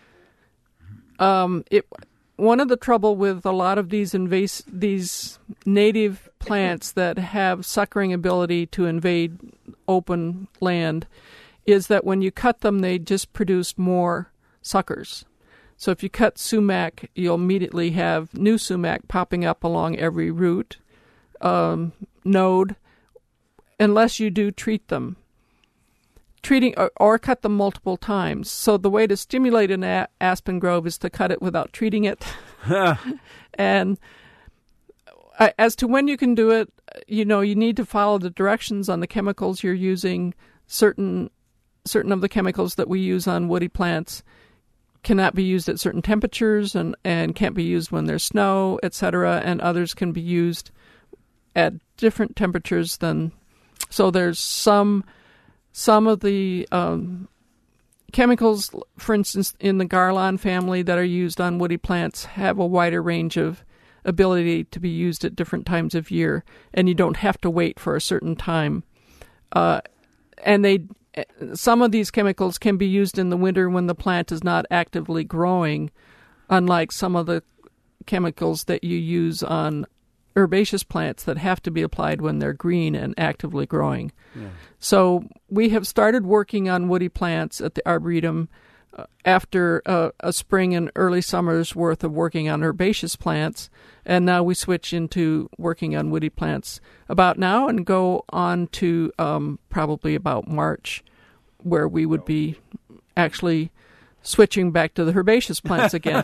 Speaker 2: Um, it one of the trouble with a lot of these invas- these native plants that have suckering ability to invade open land is that when you cut them, they just produce more suckers. So if you cut sumac, you'll immediately have new sumac popping up along every root um, node, unless you do treat them. Treating or, or cut them multiple times. So the way to stimulate an a- aspen grove is to cut it without treating it. And uh, as to when you can do it, you know, you need to follow the directions on the chemicals you're using. Certain certain of the chemicals that we use on woody plants cannot be used at certain temperatures and, and can't be used when there's snow, et cetera, and others can be used at different temperatures than. So there's some some of the um, chemicals, for instance, in the Garlon family that are used on woody plants have a wider range of ability to be used at different times of year, and you don't have to wait for a certain time. Uh, and they some of these chemicals can be used in the winter when the plant is not actively growing, unlike some of the chemicals that you use on herbaceous plants that have to be applied when they're green and actively growing. Yeah. So we have started working on woody plants at the Arboretum uh, after uh, a spring and early summer's worth of working on herbaceous plants, and now we switch into working on woody plants about now and go on to um, probably about March, where we would be actually switching back to the herbaceous plants again.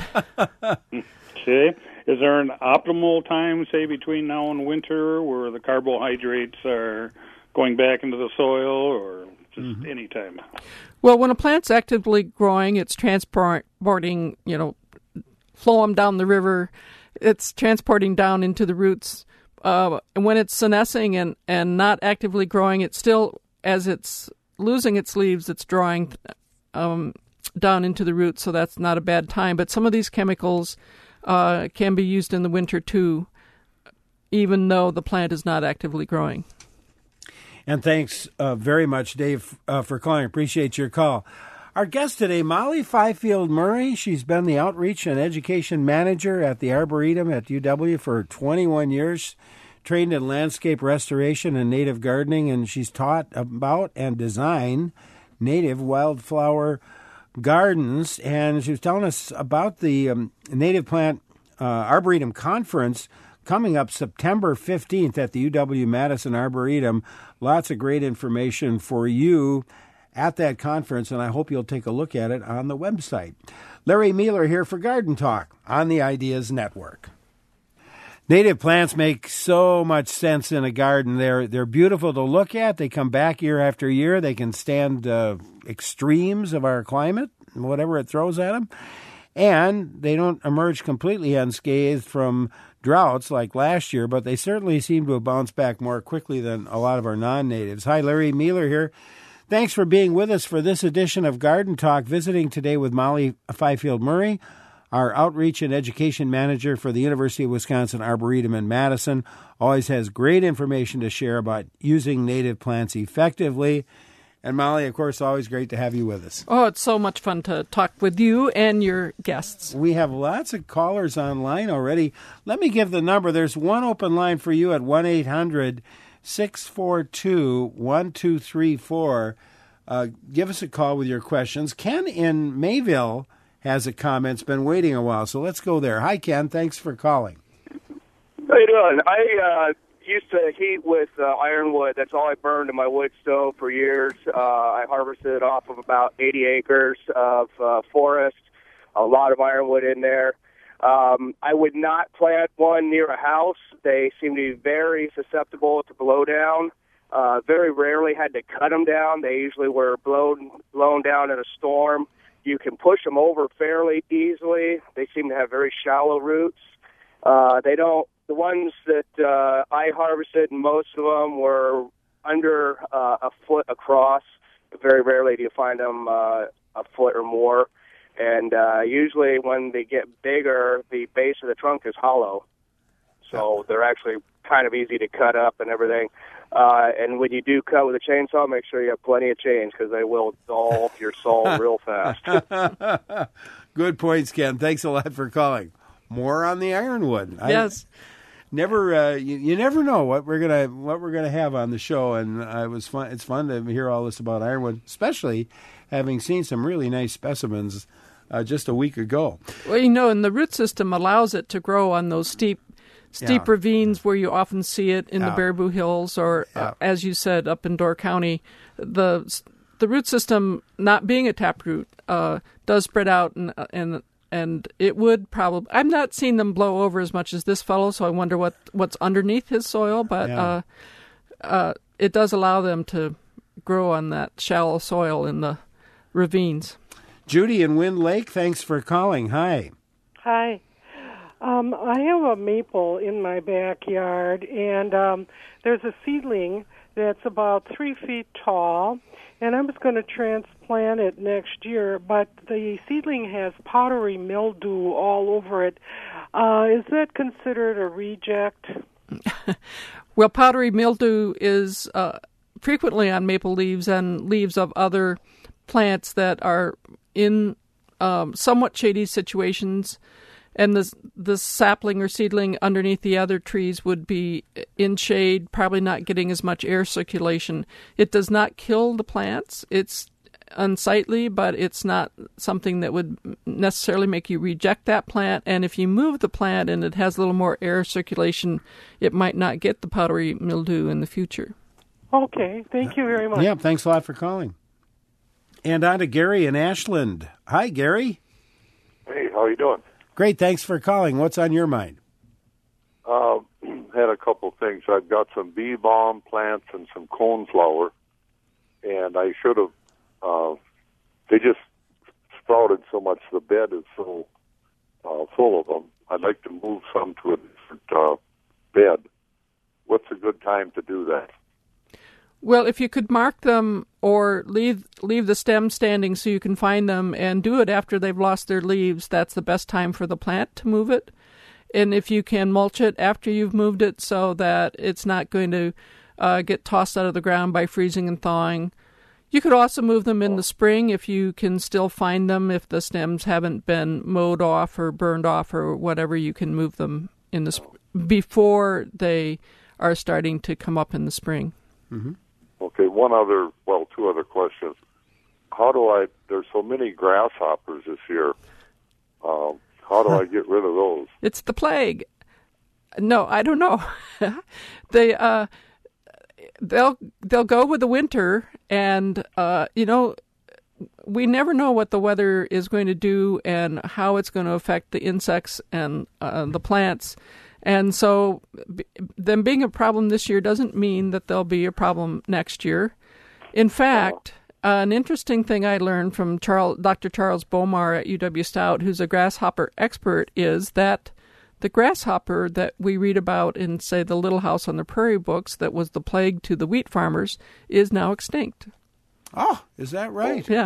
Speaker 16: Okay. Is there an optimal time, say, between now and winter where the carbohydrates are going back into the soil, or just mm-hmm. any time?
Speaker 2: Well, when a plant's actively growing, it's transporting, you know, phloem down the river. It's transporting down into the roots. Uh, and when it's senescing and, and not actively growing, it's still, as it's losing its leaves, it's drawing um, down into the roots, so that's not a bad time. But some of these chemicals uh, can be used in the winter too, even though the plant is not actively growing.
Speaker 1: And thanks uh, very much, Dave, uh, for calling. Appreciate your call. Our guest today, Molly Fifield Murray. She's been the Outreach and Education Manager at the Arboretum at U W for twenty-one years, trained in landscape restoration and native gardening, and she's taught about and designed native wildflower gardens. And she was telling us about the um, Native Plant uh, Arboretum Conference coming up September fifteenth at the U W-Madison Arboretum. Lots of great information for you at that conference, and I hope you'll take a look at it on the website. Larry Mueller here for Garden Talk on the Ideas Network. Native plants make so much sense in a garden. They're they're beautiful to look at. They come back year after year. They can stand uh, extremes of our climate, whatever it throws at them. And they don't emerge completely unscathed from droughts like last year, but they certainly seem to have bounced back more quickly than a lot of our non-natives. Hi, Larry Mueller here. Thanks for being with us for this edition of Garden Talk, visiting today with Molly Fifield Murray, our Outreach and Education Manager for the University of Wisconsin Arboretum in Madison. Always has great information to share about using native plants effectively. And Molly, of course, always great to have you with us.
Speaker 2: Oh, it's so much fun to talk with you and your guests.
Speaker 1: We have lots of callers online already. Let me give the number. There's one open line for you at one eight hundred six four two one two three four. Uh, give us a call with your questions. Ken in Mayville has a comment. It's been waiting a while, so let's go there. Hi, Ken. Thanks for calling.
Speaker 17: How you doing? I uh, used to heat with uh, ironwood. That's all I burned in my wood stove for years. Uh, I harvested off of about eighty acres of uh, forest, a lot of ironwood in there. Um, I would not plant one near a house. They seem to be very susceptible to blowdown. Uh, very rarely had to cut them down. They usually were blown blown down in a storm. You can push them over fairly easily. They seem to have very shallow roots. Uh, they don't. The ones that uh, I harvested, most of them were under uh, a foot across. Very rarely do you find them uh, a foot or more. And uh, usually when they get bigger, the base of the trunk is hollow. So they're actually kind of easy to cut up and everything. Uh, and when you do cut with a chainsaw, make sure you have plenty of change because they will dull your soul real fast.
Speaker 1: Good points, Ken. Thanks a lot for calling. More on the ironwood.
Speaker 2: Yes.
Speaker 1: I never, uh, you, you never know what we're gonna what we're gonna have on the show, and uh, it was fun. It's fun to hear all this about ironwood, especially having seen some really nice specimens uh, just a week ago.
Speaker 2: Well, you know, and the root system allows it to grow on those steep. Steep yeah. ravines where you often see it in yeah. the Baraboo Hills or, yeah. uh, as you said, up in Door County. The the root system, not being a taproot, uh, does spread out, and and and it would probably... I've not seen them blow over as much as this fellow, so I wonder what, what's underneath his soil, but yeah. uh, uh, it does allow them to grow on that shallow soil in the ravines.
Speaker 1: Judy in Wind Lake, thanks for calling. Hi.
Speaker 18: Hi. Um, I have a maple in my backyard, and um, there's a seedling that's about three feet tall, and I was going to transplant it next year, but the seedling has powdery mildew all over it. Uh, is that considered a reject?
Speaker 2: Well, powdery mildew is uh, frequently on maple leaves and leaves of other plants that are in um, somewhat shady situations. And the the sapling or seedling underneath the other trees would be in shade, probably not getting as much air circulation. It does not kill the plants. It's unsightly, but it's not something that would necessarily make you reject that plant. And if you move the plant and it has a little more air circulation, it might not get the powdery mildew in the future.
Speaker 18: Okay, thank you very much.
Speaker 1: Yeah, thanks a lot for calling. And on to Gary in Ashland. Hi, Gary.
Speaker 19: Hey, how you doing?
Speaker 1: Great, thanks for calling. What's on your mind?
Speaker 19: Uh, had a couple things. I've got some bee balm plants and some coneflower, and I should have, uh, they just sprouted so much, the bed is so uh, full of them. I'd like to move some to a different uh, bed. What's a good time to do that?
Speaker 2: Well, if you could mark them or leave leave the stem standing so you can find them and do it after they've lost their leaves, that's the best time for the plant to move it. And if you can mulch it after you've moved it so that it's not going to uh, get tossed out of the ground by freezing and thawing. You could also move them in the spring if you can still find them. If the stems haven't been mowed off or burned off or whatever, you can move them in the sp- before they are starting to come up in the spring.
Speaker 1: Mm-hmm.
Speaker 19: Okay, one other, well, two other questions. How do I, there's so many grasshoppers this year. Um, how do I get rid of those?
Speaker 2: It's the plague. No, I don't know. they, uh, they'll, they'll go with the winter, and, uh, you know, we never know what the weather is going to do and how it's going to affect the insects and uh, the plants. And so b- them being a problem this year doesn't mean that they'll be a problem next year. In fact, uh, an interesting thing I learned from Charles, Doctor Charles Bomar at U W Stout, who's a grasshopper expert, is that the grasshopper that we read about in, say, the Little House on the Prairie books that was the plague to the wheat farmers is now extinct.
Speaker 1: Oh, is that right?
Speaker 2: Yeah.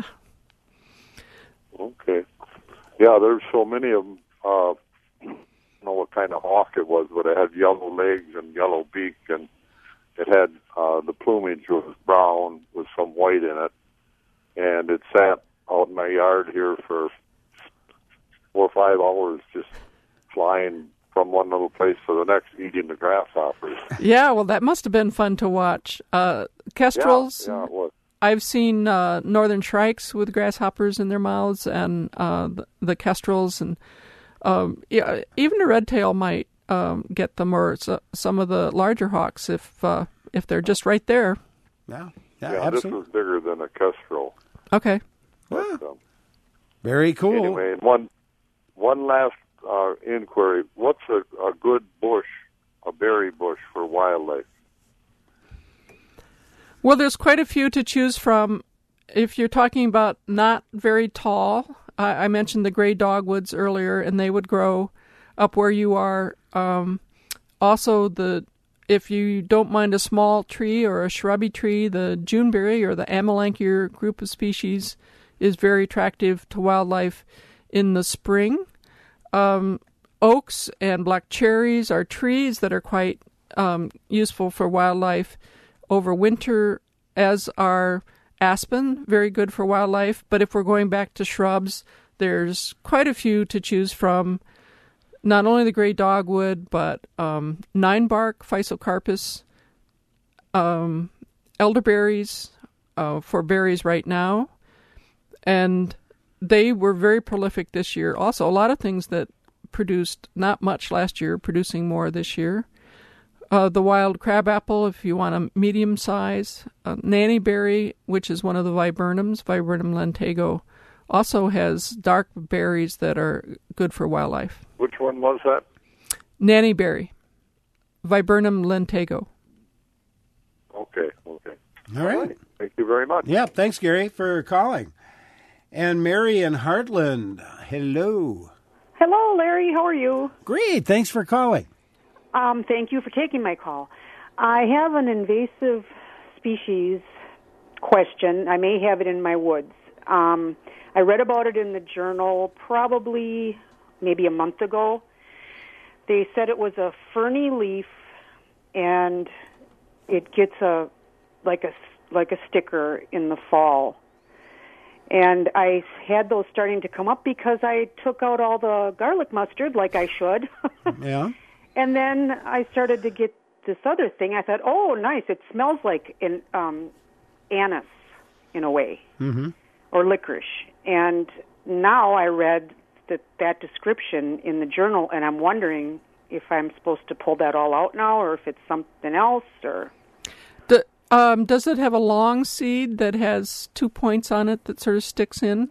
Speaker 19: Okay. Yeah, there's so many of them. Uh, I don't know what kind of hawk it was, but it had yellow legs and yellow beak, and it had uh, the plumage was brown with some white in it, and it sat out in my yard here for four or five hours just flying from one little place to the next, eating the grasshoppers.
Speaker 2: Yeah, well, that must have been fun to watch. Uh, kestrels.
Speaker 19: Yeah, yeah, it was.
Speaker 2: I've seen uh, northern shrikes with grasshoppers in their mouths, and uh, the, the kestrels, and um, yeah, even a red tail might um, get them, or so, some of the larger hawks if uh, if they're just right there.
Speaker 1: Yeah,
Speaker 19: yeah,
Speaker 1: yeah
Speaker 19: this was bigger than a kestrel.
Speaker 2: Okay.
Speaker 19: But, um,
Speaker 1: Very cool.
Speaker 19: Anyway, one one last uh, inquiry: what's a, a good bush, a berry bush for wildlife?
Speaker 2: Well, there's quite a few to choose from. If you're talking about not very tall, I, I mentioned the gray dogwoods earlier, and they would grow up where you are. Um, also, the if you don't mind a small tree or a shrubby tree, the juneberry or the amelanchier group of species is very attractive to wildlife in the spring. Um, oaks and black cherries are trees that are quite um, useful for wildlife over winter, as are aspen, very good for wildlife. But if we're going back to shrubs, there's quite a few to choose from. Not only the gray dogwood, but um, ninebark, Physocarpus, um, elderberries uh, for berries right now. And they were very prolific this year. Also, a lot of things that produced not much last year, producing more this year. Uh, the wild crabapple, if you want a medium size. Uh, nannyberry, which is one of the viburnums, Viburnum lentego, also has dark berries that are good for wildlife.
Speaker 19: Which one was that?
Speaker 2: Nannyberry, Viburnum lentego.
Speaker 19: Okay, okay.
Speaker 1: All right.
Speaker 19: Thank you very much.
Speaker 1: Yeah, thanks, Gary, for calling. And Mary in Heartland, hello.
Speaker 20: Hello, Larry. How are you?
Speaker 1: Great. Thanks for calling.
Speaker 20: Um, thank you for taking my call. I have an invasive species question. I may have it in my woods. Um, I read about it in the journal probably maybe a month ago. They said it was a ferny leaf, and it gets a like a like a sticker in the fall. And I had those starting to come up because I took out all the garlic mustard like I should.
Speaker 1: Yeah.
Speaker 20: And then I started to get this other thing. I thought, oh, nice. It smells like an um, anise in a way,
Speaker 1: Mm-hmm.
Speaker 20: or licorice. And now I read that, that description in the journal, and I'm wondering if I'm supposed to pull that all out now, or if it's something else, or...
Speaker 2: The, Um, does it have a long seed that has two points on it that sort of sticks in?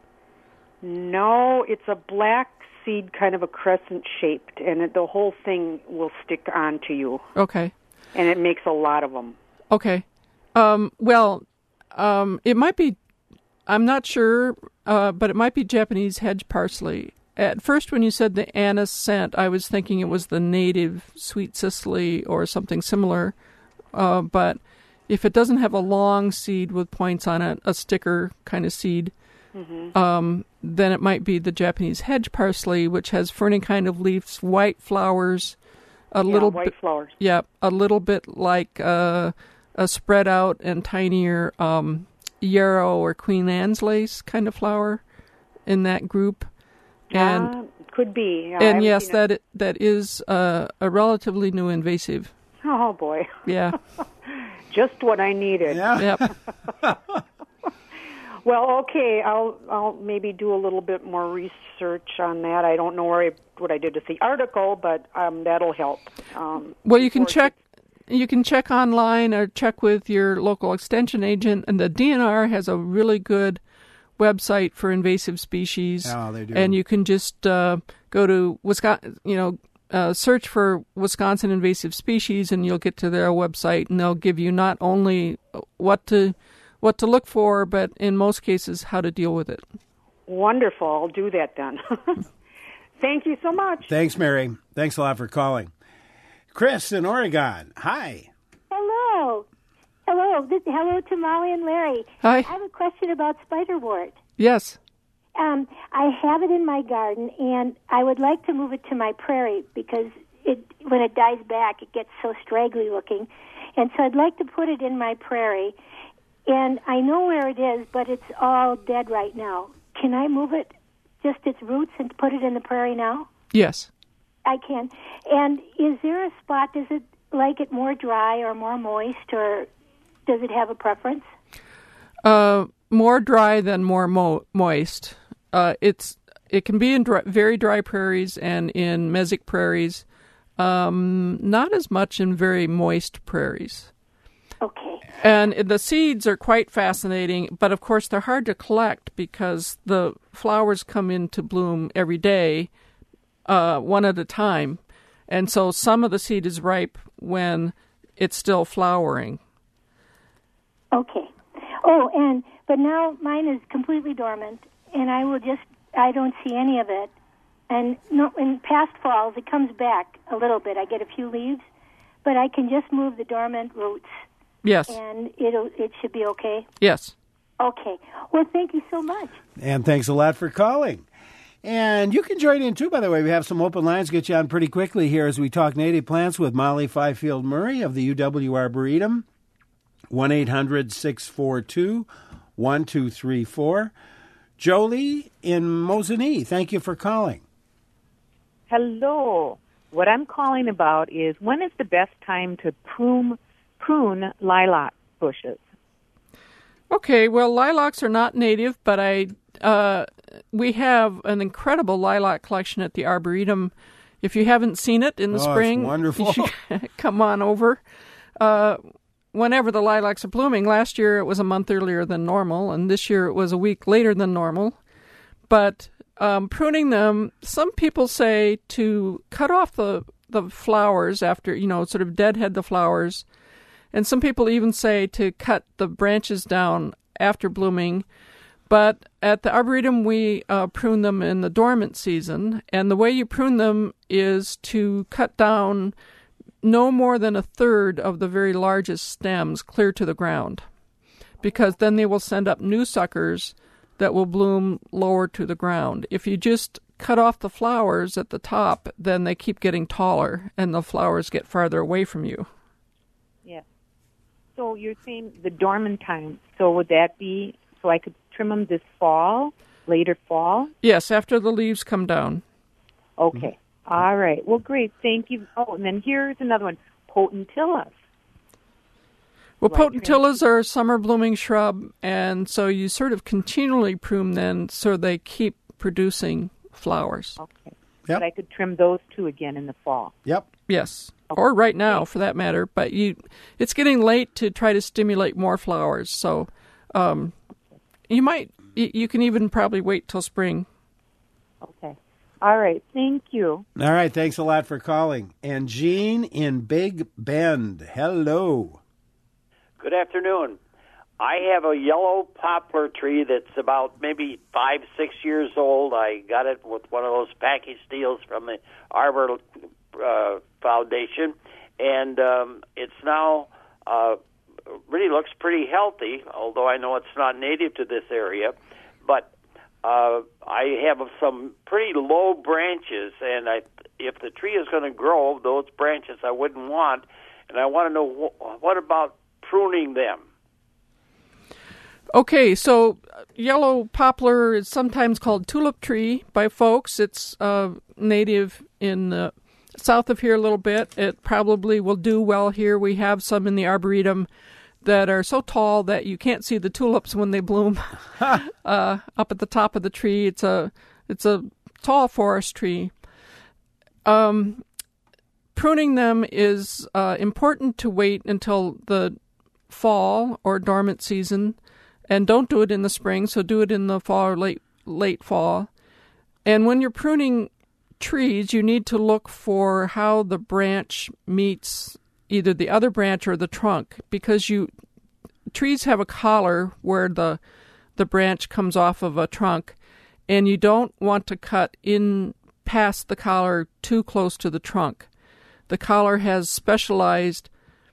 Speaker 20: No, it's a black seed, kind of a crescent shaped, and it, the whole thing will stick onto you.
Speaker 2: Okay.
Speaker 20: And it makes a lot of them.
Speaker 2: Okay. Um, well, um, it might be, I'm not sure, uh, but it might be Japanese hedge parsley. At first, when you said the anise scent, I was thinking it was the native sweet Sicily or something similar. Uh, but if it doesn't have a long seed with points on it, a sticker kind of seed, mm-hmm. um, then it might be the Japanese hedge parsley, which has ferny kind of leaves, white flowers, a
Speaker 20: yeah,
Speaker 2: little
Speaker 20: white
Speaker 2: bit,
Speaker 20: flowers.
Speaker 2: Yeah, a little bit like uh, a spread out and tinier um, yarrow or Queen Anne's lace kind of flower in that group. And
Speaker 20: uh, could be. Yeah,
Speaker 2: and yes, that it, that is uh, a relatively new invasive.
Speaker 20: Oh boy.
Speaker 2: Yeah.
Speaker 20: Just what I needed.
Speaker 1: Yeah.
Speaker 2: Yep.
Speaker 20: Well, okay, I'll I'll maybe do a little bit more research on that. I don't know where I, what I did with the article, but um, that'll help. Um,
Speaker 2: well, you can check. You can check online or check with your local extension agent, and the D N R has a really good website for invasive species.
Speaker 1: Oh, they do.
Speaker 2: And you can just uh, go to Wisconsin, you know, uh, search for Wisconsin invasive species, and you'll get to their website, and they'll give you not only what to what to look for, but in most cases, how to deal with it.
Speaker 20: Wonderful. I'll do that then. Thank you so much.
Speaker 1: Thanks, Mary. Thanks a lot for calling. Chris in Oregon. Hi.
Speaker 21: Hello. Hello. This, hello to Molly and Larry.
Speaker 2: Hi.
Speaker 21: I have a question about spiderwort.
Speaker 2: Yes.
Speaker 21: Um, I have it in my garden, and I would like to move it to my prairie because it, when it dies back, it gets so straggly looking. And so I'd like to put it in my prairie. And I know where it is, but it's all dead right now. Can I move it, just its roots, and put it in the prairie now?
Speaker 2: Yes.
Speaker 21: I can. And is there a spot, does it like it more dry or more moist, or does it have a preference?
Speaker 2: Uh, more dry than more mo- moist. Uh, it's it can be in dry, very dry prairies and in mesic prairies. Um, not as much in very moist prairies.
Speaker 21: Okay.
Speaker 2: And the seeds are quite fascinating, but of course they're hard to collect because the flowers come into bloom every day, uh, one at a time. And so some of the seed is ripe when it's still flowering.
Speaker 21: Okay. Oh, and but now mine is completely dormant, and I will just, I don't see any of it. And no, in past falls, it comes back a little bit. I get a few leaves, but I can just move the dormant roots.
Speaker 2: Yes.
Speaker 21: And it'll, it should be okay?
Speaker 2: Yes.
Speaker 21: Okay. Well, thank you so much.
Speaker 1: And thanks a lot for calling. And you can join in, too, by the way. We have some open lines, get you on pretty quickly here as we talk native plants with Molly Fifield Murray of the U W Arboretum. one eight hundred six four two one two three four. Jolie in Mosinee, thank you for calling.
Speaker 22: Hello. What I'm calling about is when is the best time to prune prune lilac bushes?
Speaker 2: Okay, well, lilacs are not native, but I uh, we have an incredible lilac collection at the Arboretum. If you haven't seen it in the
Speaker 1: oh,
Speaker 2: spring,
Speaker 1: it's wonderful.
Speaker 2: You should come on over. Uh, whenever the lilacs are blooming, last year it was a month earlier than normal, and this year it was a week later than normal. But um, pruning them, some people say to cut off the, the flowers after, you know, sort of deadhead the flowers. And some people even say to cut the branches down after blooming. But at the Arboretum, we uh, prune them in the dormant season. And the way you prune them is to cut down no more than a third of the very largest stems clear to the ground. Because then they will send up new suckers that will bloom lower to the ground. If you just cut off the flowers at the top, then they keep getting taller and the flowers get farther away from you.
Speaker 22: Yeah. So you're saying the dormant time. So would that be, so I could trim them this fall, later fall?
Speaker 2: Yes, after the leaves come down.
Speaker 22: Okay. All right. Well, great. Thank you. Oh, and then here's another one, Potentilla.
Speaker 2: Well, potentillas are a summer blooming shrub, and so you sort of continually prune them so they keep producing flowers.
Speaker 22: Okay.
Speaker 1: Yep.
Speaker 22: But I could trim those two again in the fall.
Speaker 1: Yep.
Speaker 2: Yes. Or right now, for that matter. But you, it's getting late to try to stimulate more flowers. So um, you might, you can even probably wait till spring.
Speaker 22: Okay. All right. Thank you.
Speaker 1: All right. Thanks a lot for calling. And Jean in Big Bend. Hello.
Speaker 3: Good afternoon. I have a yellow poplar tree that's about maybe five, six years old. I got it with one of those package deals from the Arbor uh, Foundation, and um, it's now uh, really looks pretty healthy, although I know it's not native to this area. But uh, I have some pretty low branches, and I, if the tree is going to grow, those branches I wouldn't want, and I want to know wh- what about pruning them?
Speaker 2: Okay, so yellow poplar is sometimes called tulip tree by folks. It's uh, native in the south of here a little bit. It probably will do well here. We have some in the Arboretum that are so tall that you can't see the tulips when they bloom uh, up at the top of the tree. It's a it's a tall forest tree. Um, pruning them is uh, important to wait until the fall or dormant season. And don't do it in the spring, so do it in the fall or late late fall. And when you're pruning trees, you need to look for how the branch meets either the other branch or the trunk, because you trees have a collar where the the branch comes off of a trunk, and you don't want to cut in past the collar too close to the trunk. The collar has specialized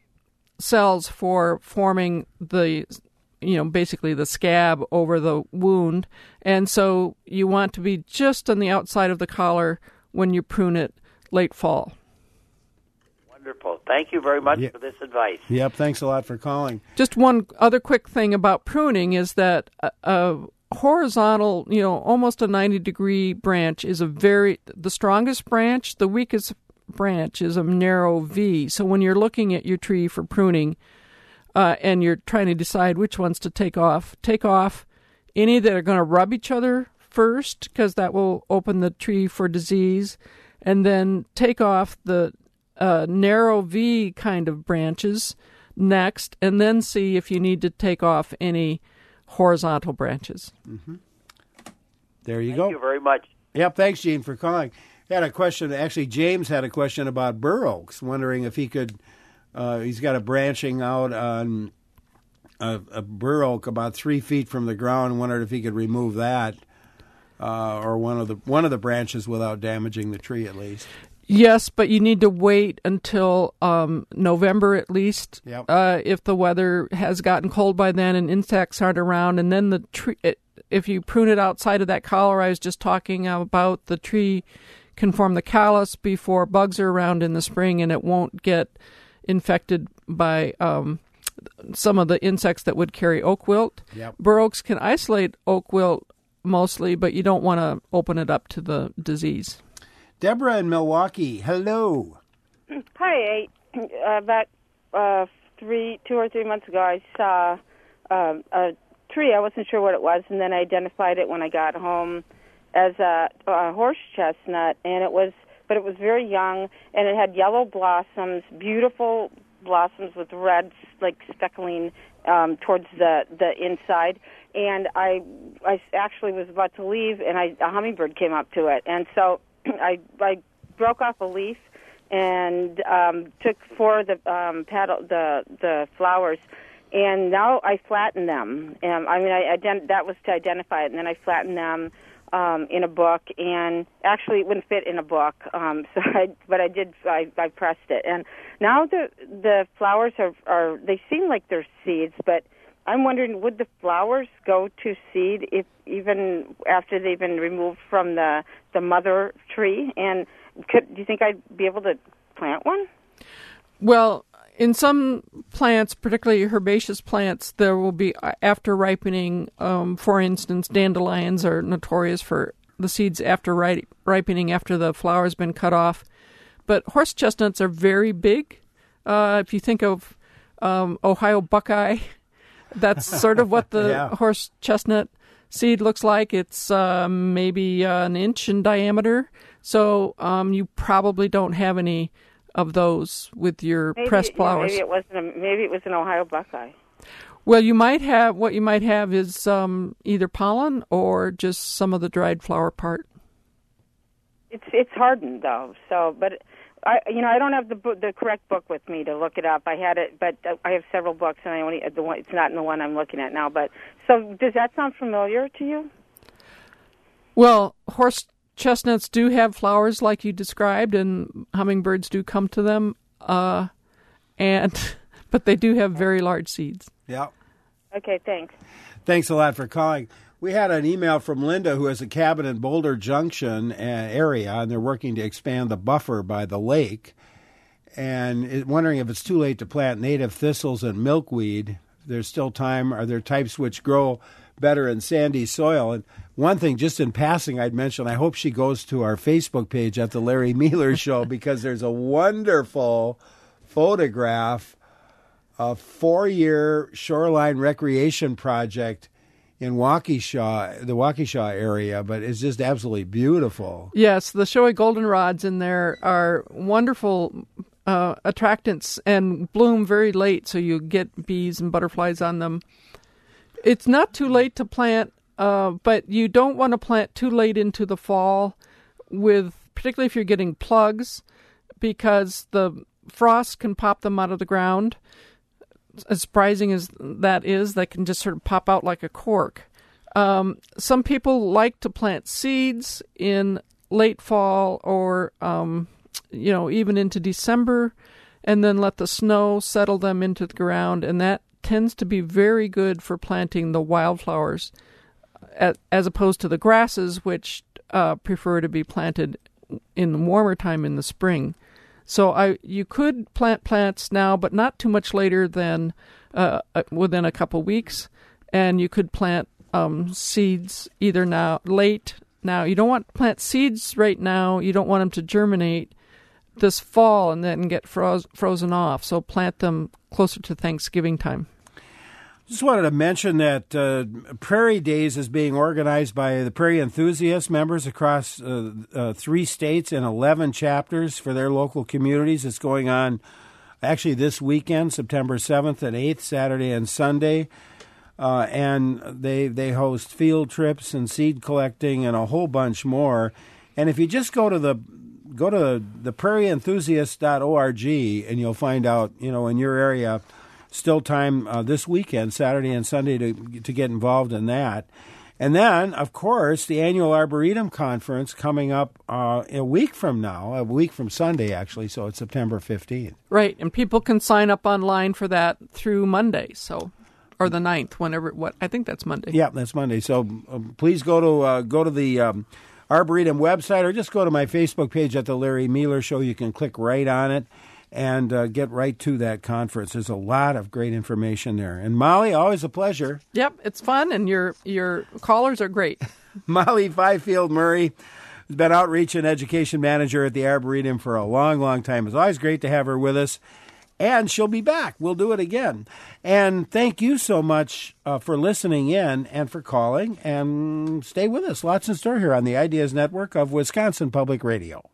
Speaker 2: cells for forming the you know, basically the scab over the wound. And so you want to be just on the outside of the collar when you prune it late fall.
Speaker 3: Wonderful. Thank you very much
Speaker 1: yep.
Speaker 3: for this advice.
Speaker 1: Yep, thanks a lot for calling.
Speaker 2: Just one other quick thing about pruning is that a, a horizontal, you know, almost a ninety degree branch is a very, the strongest branch, the weakest branch is a narrow V. So when you're looking at your tree for pruning, Uh, and you're trying to decide which ones to take off. Take off any that are going to rub each other first, because that will open the tree for disease. And then take off the uh, narrow V kind of branches next, and then see if you need to take off any horizontal branches.
Speaker 1: Mm-hmm. There you
Speaker 3: Thank
Speaker 1: go.
Speaker 3: Thank you very much.
Speaker 1: Yep, thanks, Gene, for calling. I had a question. Actually, James had a question about bur oaks, wondering if he could... Uh, he's got a branching out on a, a bur oak about three feet from the ground. Wondered if he could remove that uh, or one of the one of the branches without damaging the tree, at least.
Speaker 2: Yes, but you need to wait until um, November at least.
Speaker 1: Yep.
Speaker 2: Uh, if the weather has gotten cold by then and insects aren't around, and then the tree. It, if you prune it outside of that collar I was just talking about, the tree can form the callus before bugs are around in the spring, and it won't get infected by um, some of the insects that would carry oak wilt.
Speaker 1: Yep.
Speaker 2: Bur oaks can isolate oak wilt mostly, but you don't want to open it up to the disease.
Speaker 1: Deborah in Milwaukee, hello.
Speaker 4: Hi. I, about uh, three, two or three months ago, I saw um, a tree. I wasn't sure what it was, and then I identified it when I got home as a, a horse chestnut, and it was but it was very young, and it had yellow blossoms, beautiful blossoms with red, like speckling um, towards the, the inside. And I, I actually was about to leave, and I, a hummingbird came up to it, and so I, I broke off a leaf and um, took four of the um, paddle, the the flowers, and now I flattened them. And I mean, I ident- that was to identify it, and then I flattened them. Um, in a book, and actually it wouldn't fit in a book. Um, so, I, but I did. I, I pressed it, and now the the flowers are, are. They seem like they're seeds, but I'm wondering, would the flowers go to seed if even after they've been removed from the the mother tree? And could do you think I'd be able to plant one?
Speaker 2: Well, in some plants, particularly herbaceous plants, there will be, after ripening, um, for instance, dandelions are notorious for the seeds after ri- ripening, after the flower has been cut off. But horse chestnuts are very big. Uh, if you think of um, Ohio buckeye, that's sort of what the
Speaker 1: yeah.
Speaker 2: horse chestnut seed looks like. It's uh, maybe uh, an inch in diameter. So um, you probably don't have any of those with your
Speaker 4: maybe,
Speaker 2: pressed flowers.
Speaker 4: Yeah, maybe it wasn't. A, maybe it was an Ohio buckeye.
Speaker 2: Well, you might have what you might have is um, either pollen or just some of the dried flower part.
Speaker 4: It's it's hardened though. So, but I you know I don't have the book, the correct book with me to look it up. I had it, but I have several books, and I only the one it's not in the one I'm looking at now. But so does that sound familiar to you?
Speaker 2: Well, horse chestnuts do have flowers like you described, and hummingbirds do come to them, uh, and but they do have very large seeds.
Speaker 1: Yeah.
Speaker 4: Okay, thanks.
Speaker 1: Thanks a lot for calling. We had an email from Linda, who has a cabin in Boulder Junction uh, area, and they're working to expand the buffer by the lake, and it, wondering if it's too late to plant native thistles and milkweed. There's still time. Are there types which grow better in sandy soil? And one thing, just in passing, I'd mention, I hope she goes to our Facebook page at the Larry Mealer Show, because there's a wonderful photograph, a four-year shoreline recreation project in Waukesha, the Waukesha area, but it's just absolutely beautiful.
Speaker 2: Yes, the showy goldenrods in there are wonderful uh, attractants and bloom very late, so you get bees and butterflies on them. It's not too late to plant, uh, but you don't want to plant too late into the fall, with particularly if you're getting plugs, because the frost can pop them out of the ground. As surprising as that is, they can just sort of pop out like a cork. Um, some people like to plant seeds in late fall or, um, you know, even into December, and then let the snow settle them into the ground, and that tends to be very good for planting the wildflowers, as, as opposed to the grasses, which uh, prefer to be planted in warmer time in the spring. So I, you could plant plants now, but not too much later than uh, within a couple weeks. And you could plant um, seeds either now, late now. You don't want to plant seeds right now. You don't want them to germinate this fall and then get froze, frozen off. So plant them closer to Thanksgiving time.
Speaker 1: Just wanted to mention that uh, Prairie Days is being organized by the Prairie Enthusiast members across uh, uh, three states in eleven chapters for their local communities. It's going on actually this weekend, September seventh and eighth, Saturday and Sunday. Uh, and they they host field trips and seed collecting and a whole bunch more. And if you just go to the go to the prairie enthusiast dot org, and you'll find out, you know, in your area, still time uh, this weekend, Saturday and Sunday, to to get involved in that. And then, of course, the annual Arboretum Conference coming up uh, a week from now, a week from Sunday, actually, so it's September fifteenth.
Speaker 2: Right, and people can sign up online for that through Monday, so or the ninth, whenever, what I think that's Monday.
Speaker 1: Yeah, that's Monday. So um, please go to uh, go to the um, Arboretum website, or just go to my Facebook page at the Larry Mealer Show. You can click right on it and uh, get right to that conference. There's a lot of great information there. And Molly, always a pleasure.
Speaker 2: Yep, it's fun, and your your callers are great.
Speaker 1: Molly Fifield Murray has been Outreach and Education Manager at the Arboretum for a long, long time. It's always great to have her with us, and she'll be back. We'll do it again. And thank you so much uh, for listening in and for calling, and stay with us. Lots in store here on the Ideas Network of Wisconsin Public Radio.